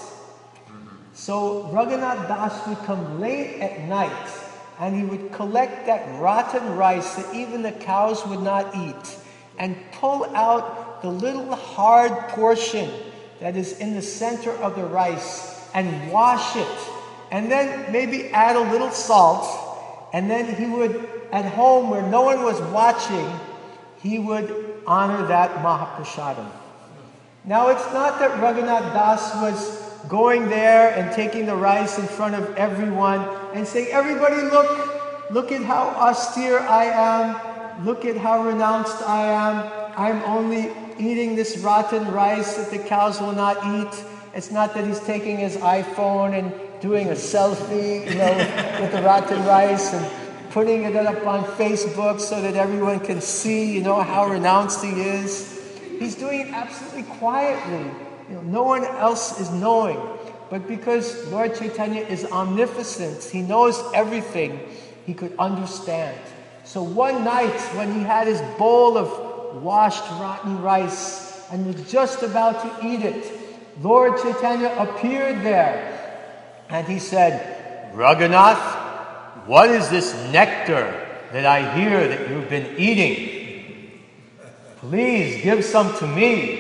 So Raghunath Das would come late at night and he would collect that rotten rice that even the cows would not eat and pull out the little hard portion that is in the center of the rice and wash it. And then maybe add a little salt. And then he would, at home where no one was watching, he would honor that Mahaprasadam. Now it's not that Raghunath Das was going there and taking the rice in front of everyone and saying, everybody look at how austere I am, look at how renounced I am, I'm only eating this rotten rice that the cows will not eat. It's not that he's taking his iPhone and doing a selfie, with the rotten rice and putting it up on Facebook so that everyone can see, how renounced he is. He's doing it absolutely quietly. No one else is knowing. But because Lord Chaitanya is omnipotent, he knows everything, he could understand. So one night when he had his bowl of washed rotten rice and was just about to eat it, Lord Chaitanya appeared there. And he said, Raghunath, what is this nectar that I hear that you've been eating? Please give some to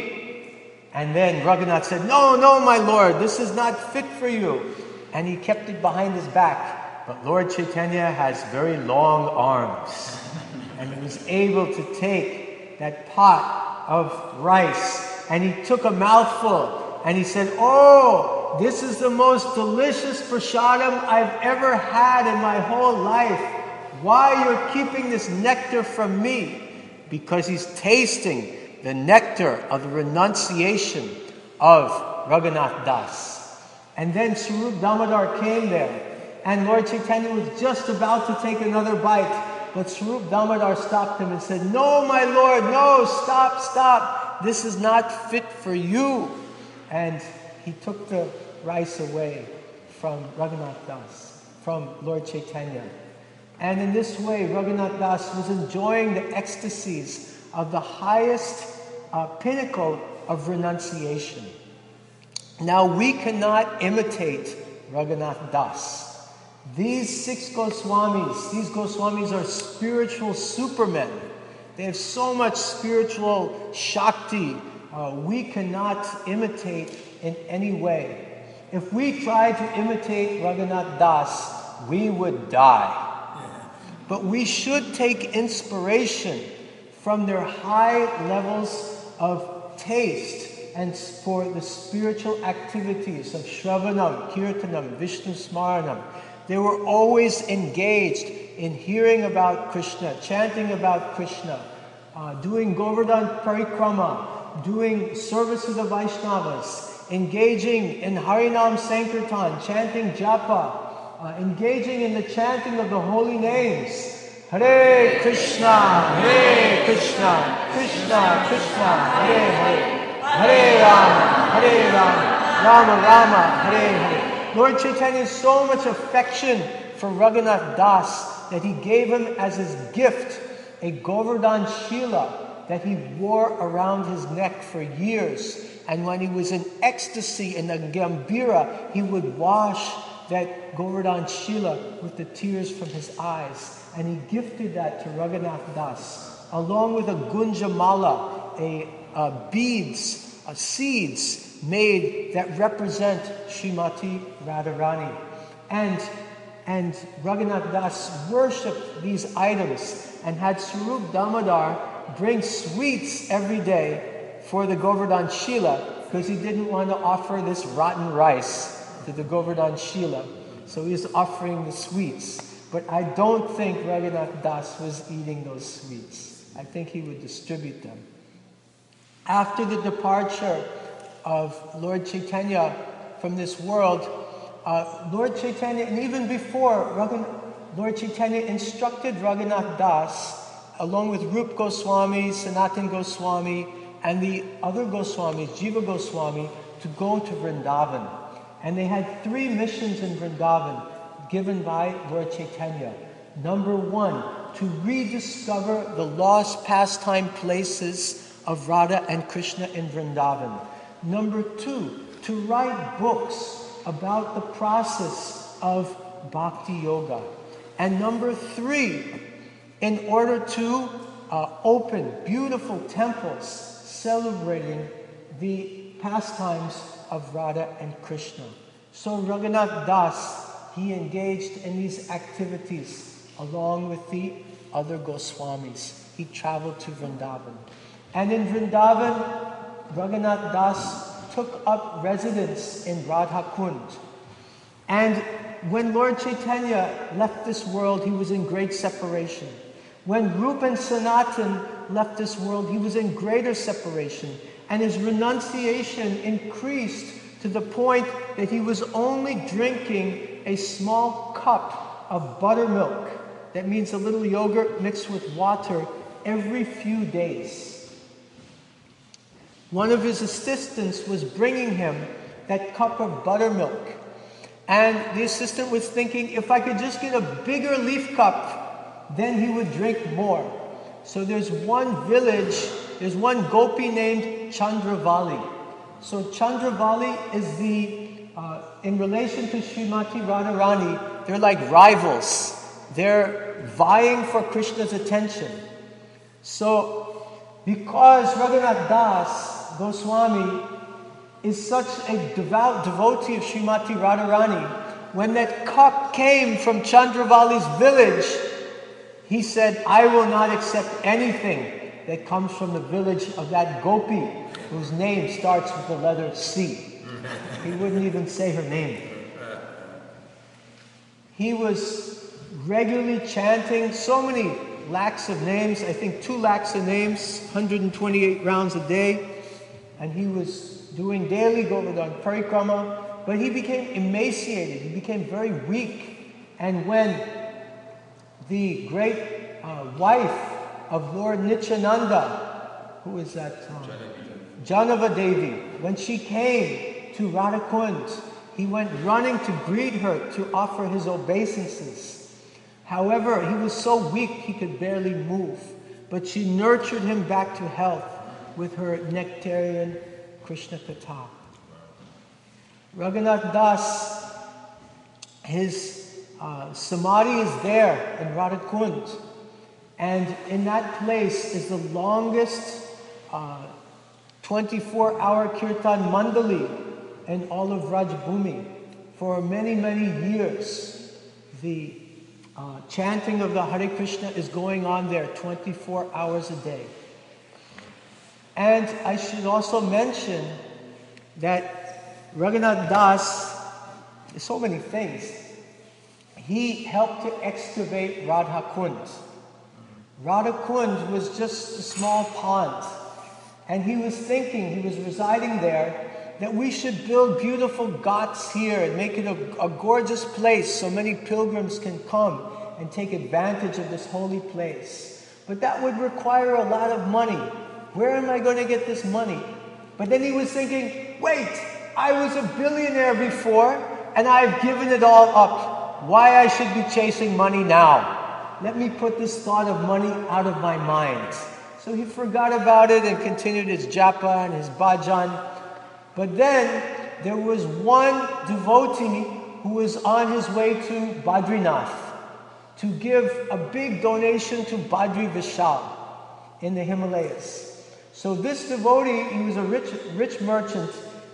me. And then Raghunath said, no, my lord, this is not fit for you. And he kept it behind his back. But Lord Chaitanya has very long arms. And he was able to take that pot of rice and he took a mouthful and he said, oh, this is the most delicious prasadam I've ever had in my whole life. Why you're keeping this nectar from me? Because he's tasting the nectar of the renunciation of Raghunath Das. And then Swarup Damodar came there, and Lord Chaitanya was just about to take another bite, but Swarup Damodar stopped him and said, no, my lord, no, stop. This is not fit for you. And he took the rice away from Raghunath Das, from Lord Chaitanya. And in this way, Raghunath Das was enjoying the ecstasies of the highest pinnacle of renunciation. Now, we cannot imitate Raghunath Das. These 6 Goswamis are spiritual supermen. They have so much spiritual Shakti. We cannot imitate in any way. If we tried to imitate Raghunath Das, we would die. But we should take inspiration from their high levels of taste and for the spiritual activities of Shravanam, Kirtanam, Vishnu Smaranam. They were always engaged in hearing about Krishna, chanting about Krishna, doing Govardhan Parikrama, doing service to the Vaishnavas, engaging in Harinam Sankirtan, chanting Japa, engaging in the chanting of the holy names. Hare Krishna, Krishna Krishna, Hare Hare, Hare Rama, Rama Rama, Hare Hare. Lord Chaitanya has so much affection for Raghunath Das that he gave him as his gift a Govardhan Shila that he wore around his neck for years. And when he was in ecstasy in the Gambhira, he would wash that Govardhan Shila with the tears from his eyes. And he gifted that to Raghunath Das, along with a Gunjamala, beads, seeds made that represent Srimati Radharani. And Raghunath Das worshipped these items and had Swarup Damodar bring sweets every day for the Govardhan Shila, because he didn't want to offer this rotten rice to the Govardhan Shila. So he was offering the sweets. But I don't think Raghunath Das was eating those sweets. I think he would distribute them. After the departure of Lord Chaitanya from this world, Lord Chaitanya, and even before, Lord Chaitanya instructed Raghunath Das, along with Rup Goswami, Sanatan Goswami, and the other Goswamis, Jiva Goswami, to go to Vrindavan. And they had 3 missions in Vrindavan given by Lord Chaitanya. Number 1, to rediscover the lost pastime places of Radha and Krishna in Vrindavan. Number 2, to write books about the process of Bhakti Yoga. And number 3, in order to open beautiful temples celebrating the pastimes of Radha and Krishna. So Raghunath Das, he engaged in these activities along with the other Goswamis. He traveled to Vrindavan. And in Vrindavan, Raghunath Das took up residence in Radha Kund. And when Lord Chaitanya left this world, he was in great separation. When Rupa and Sanatan left this world, he was in greater separation. And his renunciation increased to the point that he was only drinking a small cup of buttermilk, that means a little yogurt mixed with water, every few days. One of his assistants was bringing him that cup of buttermilk. And the assistant was thinking, if I could just get a bigger leaf cup, then he would drink more. So there's one village, there's one gopi named Chandravali. So Chandravali is in relation to Srimati Radharani, they're like rivals. They're vying for Krishna's attention. So because Raghunath Das Goswami is such a devout devotee of Srimati Radharani, when that cup came from Chandravali's village, he said, I will not accept anything that comes from the village of that gopi, whose name starts with the letter C. He wouldn't even say her name. He was regularly chanting so many lakhs of names, I think 2 lakhs of names, 128 rounds a day, and he was doing daily Govardhan Parikrama, but he became emaciated, he became very weak. And when the great wife of Lord Nityananda, who is that? Janava Devi, when she came to Radhakund, he went running to greet her to offer his obeisances. However, he was so weak he could barely move, but she nurtured him back to health with her nectarian Krishna Katha. Raghunath Das, his samadhi is there in Radhakund, and in that place is the longest 24-hour kirtan mandali in all of Rajbhumi. For many, many years, the chanting of the Hare Krishna is going on there 24 hours a day. And I should also mention that Raghunath Das, there's so many things. He helped to excavate Radha Kund. Radha Kund was just a small pond. And he was thinking, he was residing there, that we should build beautiful ghats here and make it a gorgeous place so many pilgrims can come and take advantage of this holy place. But that would require a lot of money. Where am I going to get this money? But then he was thinking, wait, I was a billionaire before and I've given it all up. Why I should be chasing money now? Let me put this thought of money out of my mind. So he forgot about it and continued his japa and his bhajan. But then there was one devotee who was on his way to Badrinath to give a big donation to Badri Vishal in the Himalayas. So this devotee, he was a rich merchant.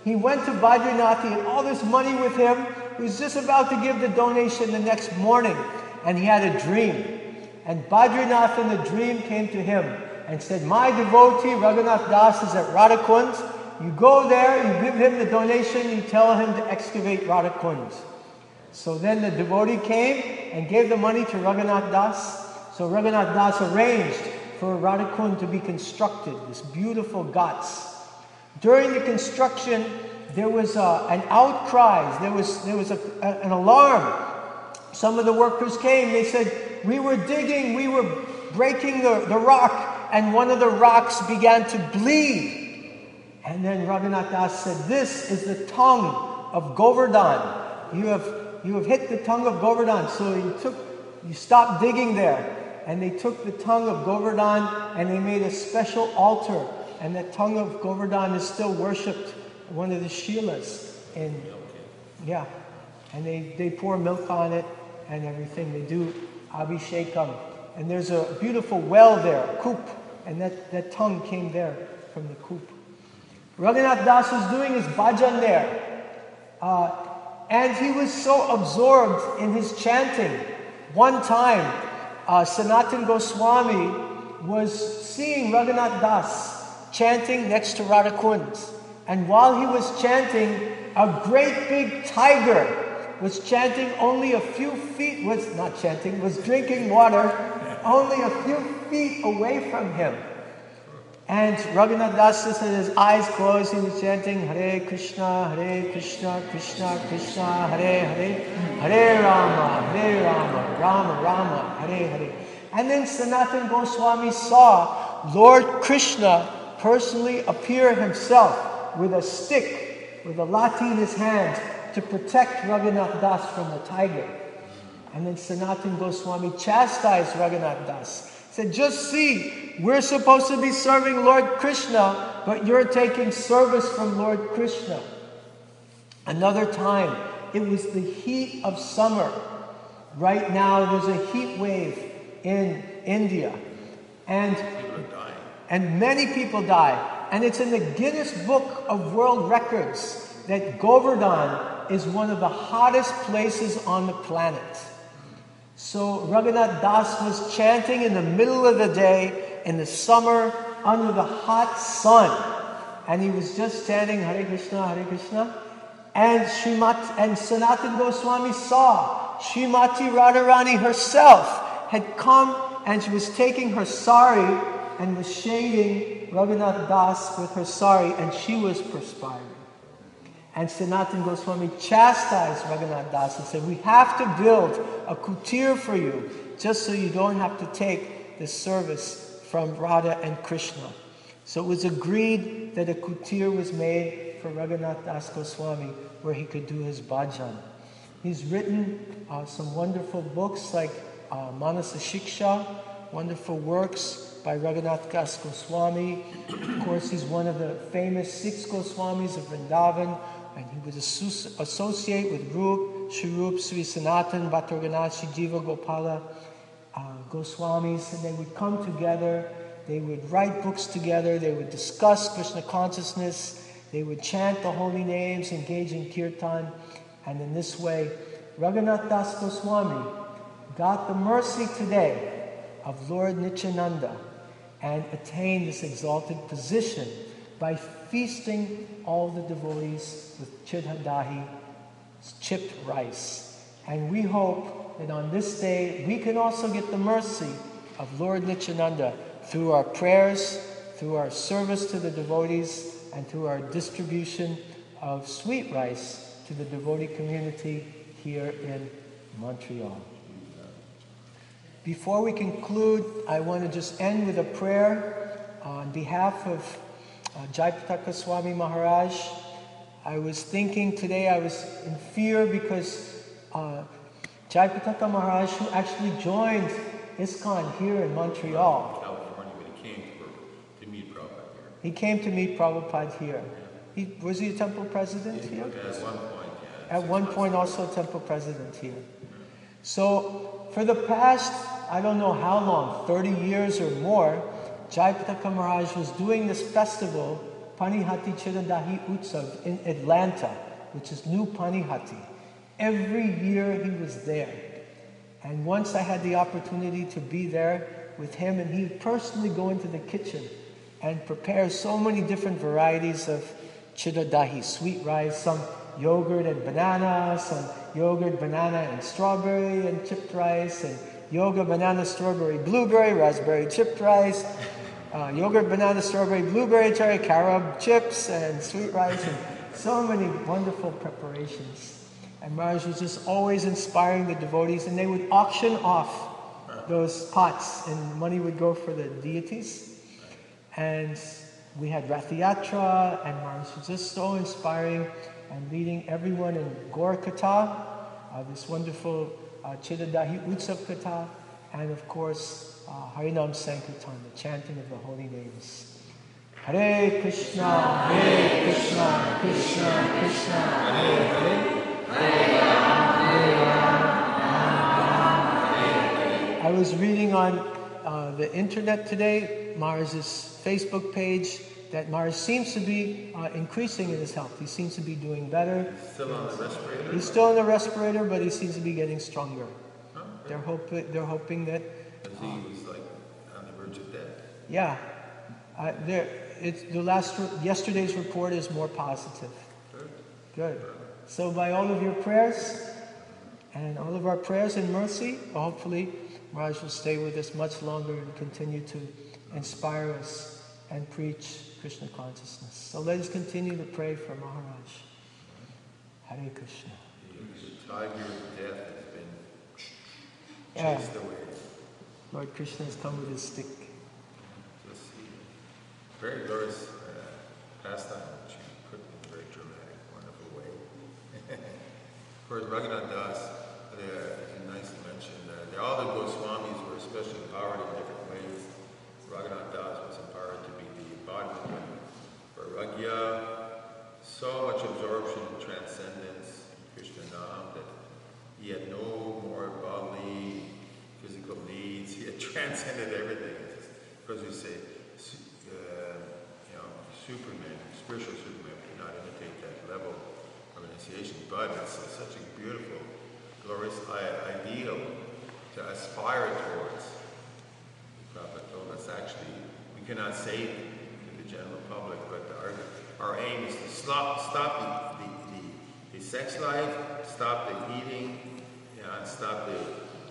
He went to Badrinath, he had all this money with him. He was just about to give the donation the next morning, and he had a dream. And Badrinath in the dream came to him and said, my devotee Raghunath Das is at Radhakund. You go there, you give him the donation, you tell him to excavate Radhakund. So then the devotee came and gave the money to Raghunath Das. So Raghunath Das arranged for Radhakund to be constructed, this beautiful ghats. During the construction, there was an outcry, there was an alarm. Some of the workers came, they said, we were digging, we were breaking the rock, and one of the rocks began to bleed. And then Raghunath Das said, this is the tongue of Govardhan. You have hit the tongue of Govardhan. So you stopped digging there, and they took the tongue of Govardhan and they made a special altar. And that tongue of Govardhan is still worshipped, one of the Shilas. And yeah, and they pour milk on it and everything. They do Abhishekam. And there's a beautiful well there, Koop, and that tongue came there from the Koop. Raghunath Das was doing his bhajan there. And he was so absorbed in his chanting. One time, Sanatan Goswami was seeing Raghunath Das chanting next to Radhakund. And while he was chanting, a great big tiger was chanting only a few feet, was drinking water only a few feet away from him. And Raghunath Das just had his eyes closed, he was chanting Hare Krishna, Krishna Krishna, Hare Hare, Hare Rama, Rama Rama, Hare Hare. And then Sanatan Goswami saw Lord Krishna personally appear himself with a stick, with a lati in his hand, to protect Raghunath Das from the tiger. And then Sanatan Goswami chastised Raghunath Das. Said, just see, we're supposed to be serving Lord Krishna, but you're taking service from Lord Krishna. Another time, it was the heat of summer. Right now, there's a heat wave in India. And many people die. And it's in the Guinness Book of World Records that Govardhan is one of the hottest places on the planet. So Raghunath Das was chanting in the middle of the day, in the summer, under the hot sun. And he was just chanting Hare Krishna, Hare Krishna. And Sanatan Goswami saw Srimati Radharani herself had come, and she was taking her sari and was shading Raghunath Das with her sari, and she was perspiring. And Sanatan Goswami chastised Raghunath Das and said, we have to build a kutir for you, just so you don't have to take the service from Radha and Krishna. So it was agreed that a kutir was made for Raghunath Das Goswami where he could do his bhajan. He's written some wonderful books like Manasa Shiksha, wonderful works by Raghunath Das Goswami. Of course, he's one of the famous 6 Goswamis of Vrindavan, and he would associate with Rup, Shri Sri Sanatan, Bhattarganath, Jiva Gopala Goswamis, and they would come together, they would write books together, they would discuss Krishna consciousness, they would chant the holy names, engage in kirtan, and in this way, Raghunath Das Goswami got the mercy today of Lord Nityananda and attained this exalted position by feasting all the devotees with chidhadahi, chipped rice. And we hope that on this day we can also get the mercy of Lord Nityananda through our prayers, through our service to the devotees, and through our distribution of sweet rice to the devotee community here in Montreal. Before we conclude, I want to just end with a prayer on behalf of Jayapataka Swami Maharaj. I was thinking today, I was in fear because Jayapataka Maharaj, who actually joined ISKCON here in Montreal. California, but he came to meet Prabhupada here. He came to meet Prabhupada here. Was he a temple president here? At one point, yeah. At one point also a temple president here. So for the past, I don't know how long, 30 years or more, Jayapataka Maharaj was doing this festival Panihati Chidadahi Utsav in Atlanta, which is New Panihati. Every year he was there. And once I had the opportunity to be there with him, and he'd personally go into the kitchen and prepare so many different varieties of Chidadahi, sweet rice, some yogurt and banana, some yogurt, banana and strawberry and chipped rice, and yogurt, banana, strawberry, blueberry, raspberry, chipped rice, yogurt, banana, strawberry, blueberry, cherry, carob, chips, and sweet rice, and so many wonderful preparations. And Maharaj was just always inspiring the devotees, and they would auction off those pots, and money would go for the deities. And we had Rath Yatra, and Maharaj was just so inspiring and leading everyone in Gaur Katha, this wonderful Chidadahi Utsav Katha, and of course Harinam Sankirtan, the chanting of the holy names. Hare Krishna, Krishna Krishna, Hare Hare, Hare Rama, Hare Rama. I was reading on the internet today, Maharaj's Facebook page, that Maharaj seems to be increasing in his health. He seems to be doing better. He's still on the respirator? He's still on the respirator, but he seems to be getting stronger. Huh? They're hoping that... He was like on the verge of death. Yeah. Yesterday's report is more positive. Good. So by all of your prayers, and all of our prayers and mercy, hopefully Maharaj will stay with us much longer and continue to inspire us and preach Krishna consciousness. So let us continue to pray for Maharaj. Hare Krishna. The tiger of death has been Yeah. chased away. Lord Krishna has come with his stick. Just see. Very glorious pastime, which you put in a very dramatic, wonderful way. Of course, Raghunath Das, it's nice to mention, all the Goswamis were especially empowered in different ways. Raghunath Das was empowered to be the embodiment for Ragya, so much absorption and transcendence in Krishna Nam that he had no more bodily, physical needs. He had transcended everything. Because we say, Superman, spiritual Superman cannot imitate that level of initiation, but it's such a beautiful, glorious ideal to aspire towards. Prabhupada told us actually, we cannot save the general public, but our aim is to stop the sex life, stop the eating, and stop the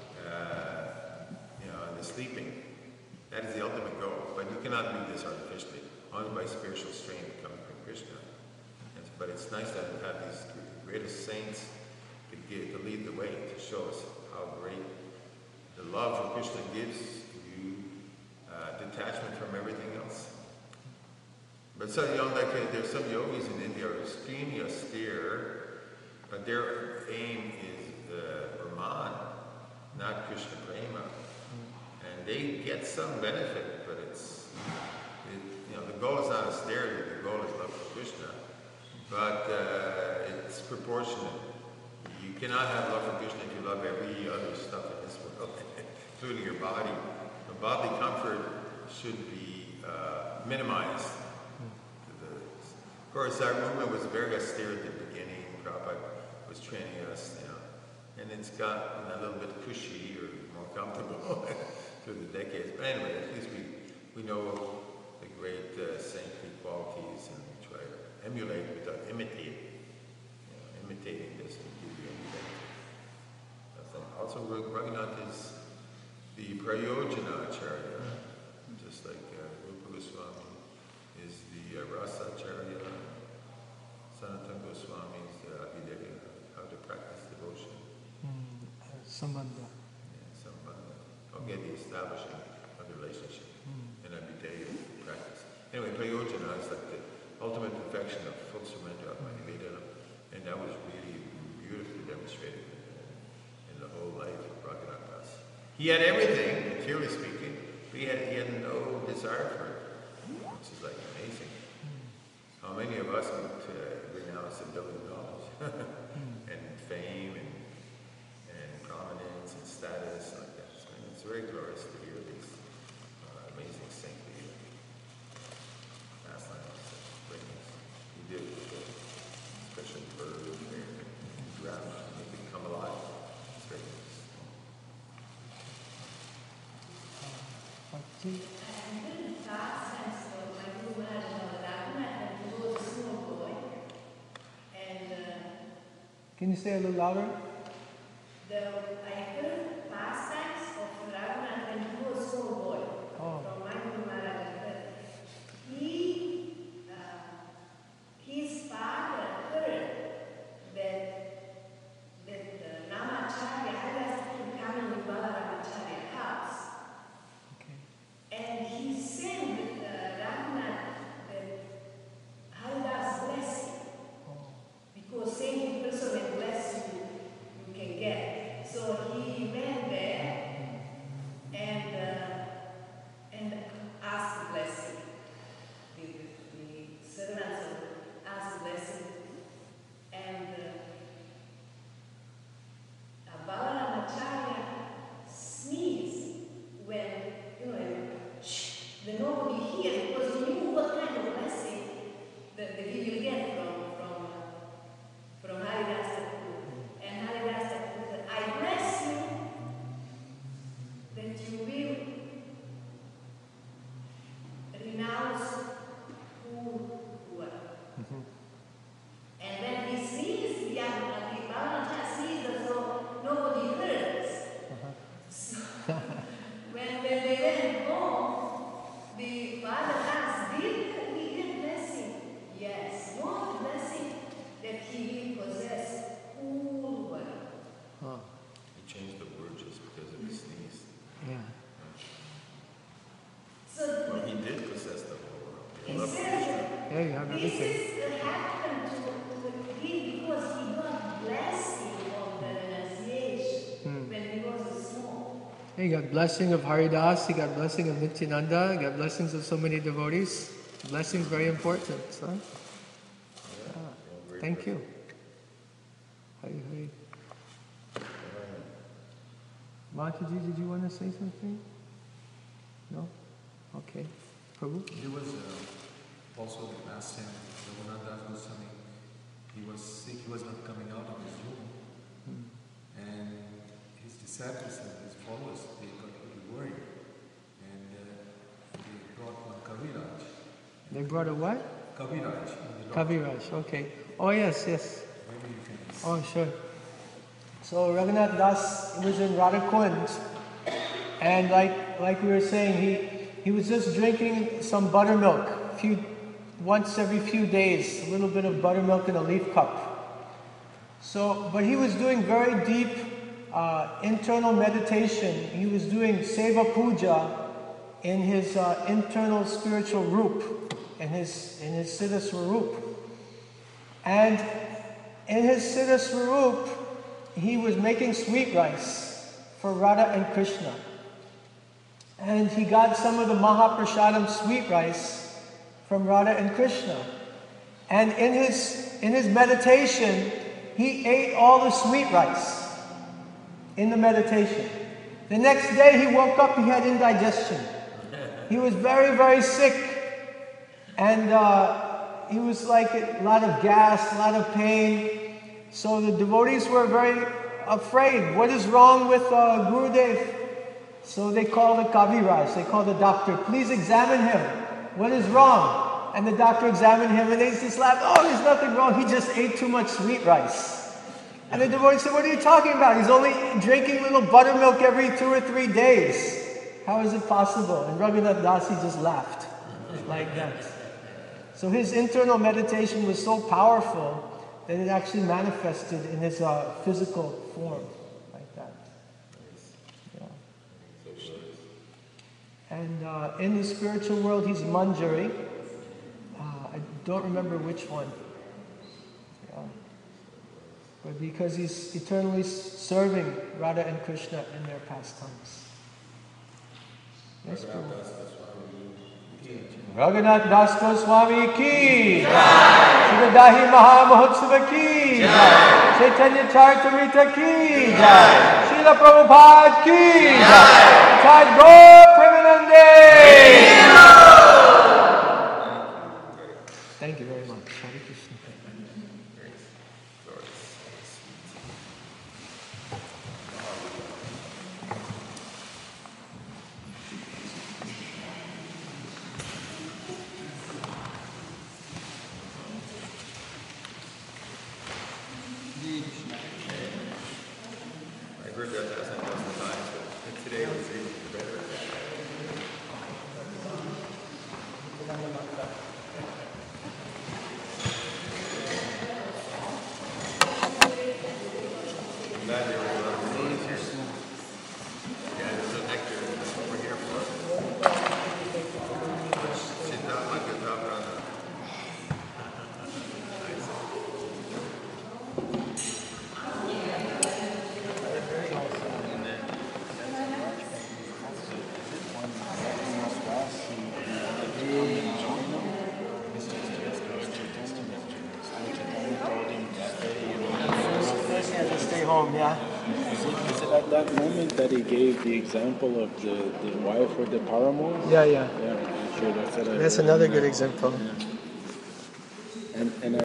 sleeping. That is the ultimate goal. But you cannot do this artificially, only by spiritual strength coming from Krishna. But it's nice to have these greatest saints to lead the way, to show us how great the love for Krishna gives you detachment from everything else. But so, there's some yogis in India who are extremely austere, but their aim is Brahman, not Krishna Prema. And they get some benefit, but the goal is not austerity, the goal is love for Krishna. But it's proportionate. You cannot have love for Krishna if you love every other stuff in this world, including your body. The bodily comfort should be minimized. Of course, our movement was very austere at the beginning. Prabhupada was training us, and it's gotten a little bit cushy or more comfortable through the decades. But anyway, at least we know the great saintly qualities, and we try to emulate without imitating. Imitating this will give you any benefit. Also, Raghunath is the Prayojana Acharya, just like Rupa Goswami is the Rasa Acharya. Sanatana Goswami is the Abhideva, how to practice devotion. Sambandha. Sambandha. Okay, the establishing of the relationship. And Abhideva practice. Anyway, Prayojana is like the ultimate perfection of full surrender of Vedana. And that was really beautifully demonstrated in the whole life of Raghunath Das. He had everything, materially speaking, but he had no desire for it, which is like amazing. How many of us would renounce $1 billion and fame and prominence and status like that? So it's very glorious to hear these amazing saintly pastimes. please. Can you say a little louder? I heard pastimes of Raghunath when he was a small boy. Oh. From my Guru Maharaj. His father heard that Namacharya had to come in Balaramacharya's house. Okay. And he sent Raghunath that Haridas blessing. Oh. Because same person and blessing you can get. So he went there and asked blessing. The servants asked blessing. And Balaramacharya sneezed when, the nobody here, because he knew what kind of blessing that he will get from Haridas Thakur. And Haridas Thakur said, I bless you that you will renounce who you are. And when he sneezed, the Balaramacharya sneezed, so nobody heard. So when they went home, the father asked, did he get blessing? Yes. What blessing? That he will possess whole world. Huh. He changed the word just because of his sneeze. Yeah. So Well, he did possess the whole world. He he loved said, Yeah, you have this everything. is happened to him because he got blessing of the renunciation when he was small. He got blessing of Haridas, he got blessing of Nityananda, he got blessings of so many devotees. Blessing is very important. So. Yeah. Thank you. Hari Hari. Mataji, did you want to say something? No? Okay. Prabhu? There was also last time, Raghunath Das Goswami, he was sick, he was not coming out of his room. And his disciples and his followers, they got a little worried. And they brought one Kaviraj. They brought a what? Kaviraj. Kaviraj, okay. Oh yes, yes. Maybe you can Oh, sure. So Raghunath Das was in Radhakund, and like we were saying, he was just drinking some buttermilk once every few days, a little bit of buttermilk in a leaf cup. So, but he was doing very deep internal meditation. He was doing Seva Puja in his internal spiritual roop, in his Siddha Swarup. And in his Siddha Swarup, he was making sweet rice for Radha and Krishna. And he got some of the Mahaprasadam sweet rice from Radha and Krishna. And in his meditation, he ate all the sweet rice in the meditation. The next day he woke up, he had indigestion. He was very, very sick. And he was like a lot of gas, a lot of pain. So the devotees were very afraid. What is wrong with Gurudev? So they called the Kaviraj, they called the doctor. Please examine him. What is wrong? And the doctor examined him and they just laughed. Oh, there's nothing wrong. He just ate too much sweet rice. And the devotee said, what are you talking about? He's only drinking little buttermilk every 2 or 3 days. How is it possible? And Raghunath Dasi just laughed like that. So his internal meditation was so powerful that it actually manifested in his physical form, like that. Yeah. And in the spiritual world, he's Manjari. I don't remember which one. Yeah. But because he's eternally serving Radha and Krishna in their pastimes. Yes, Raghunath Das Goswami ki jai. Sridhar Maha Mahotsav ki jai. Chaitanya Charitamrita ki jai. Srila Prabhupada ki jai. Jai Gaur Premanande. Thank you very much. Hare Krishna. point that he gave the example of the wife or the paramour. Yeah, yeah. Yeah, sure. That's what I That's read another in good there. example. Yeah. And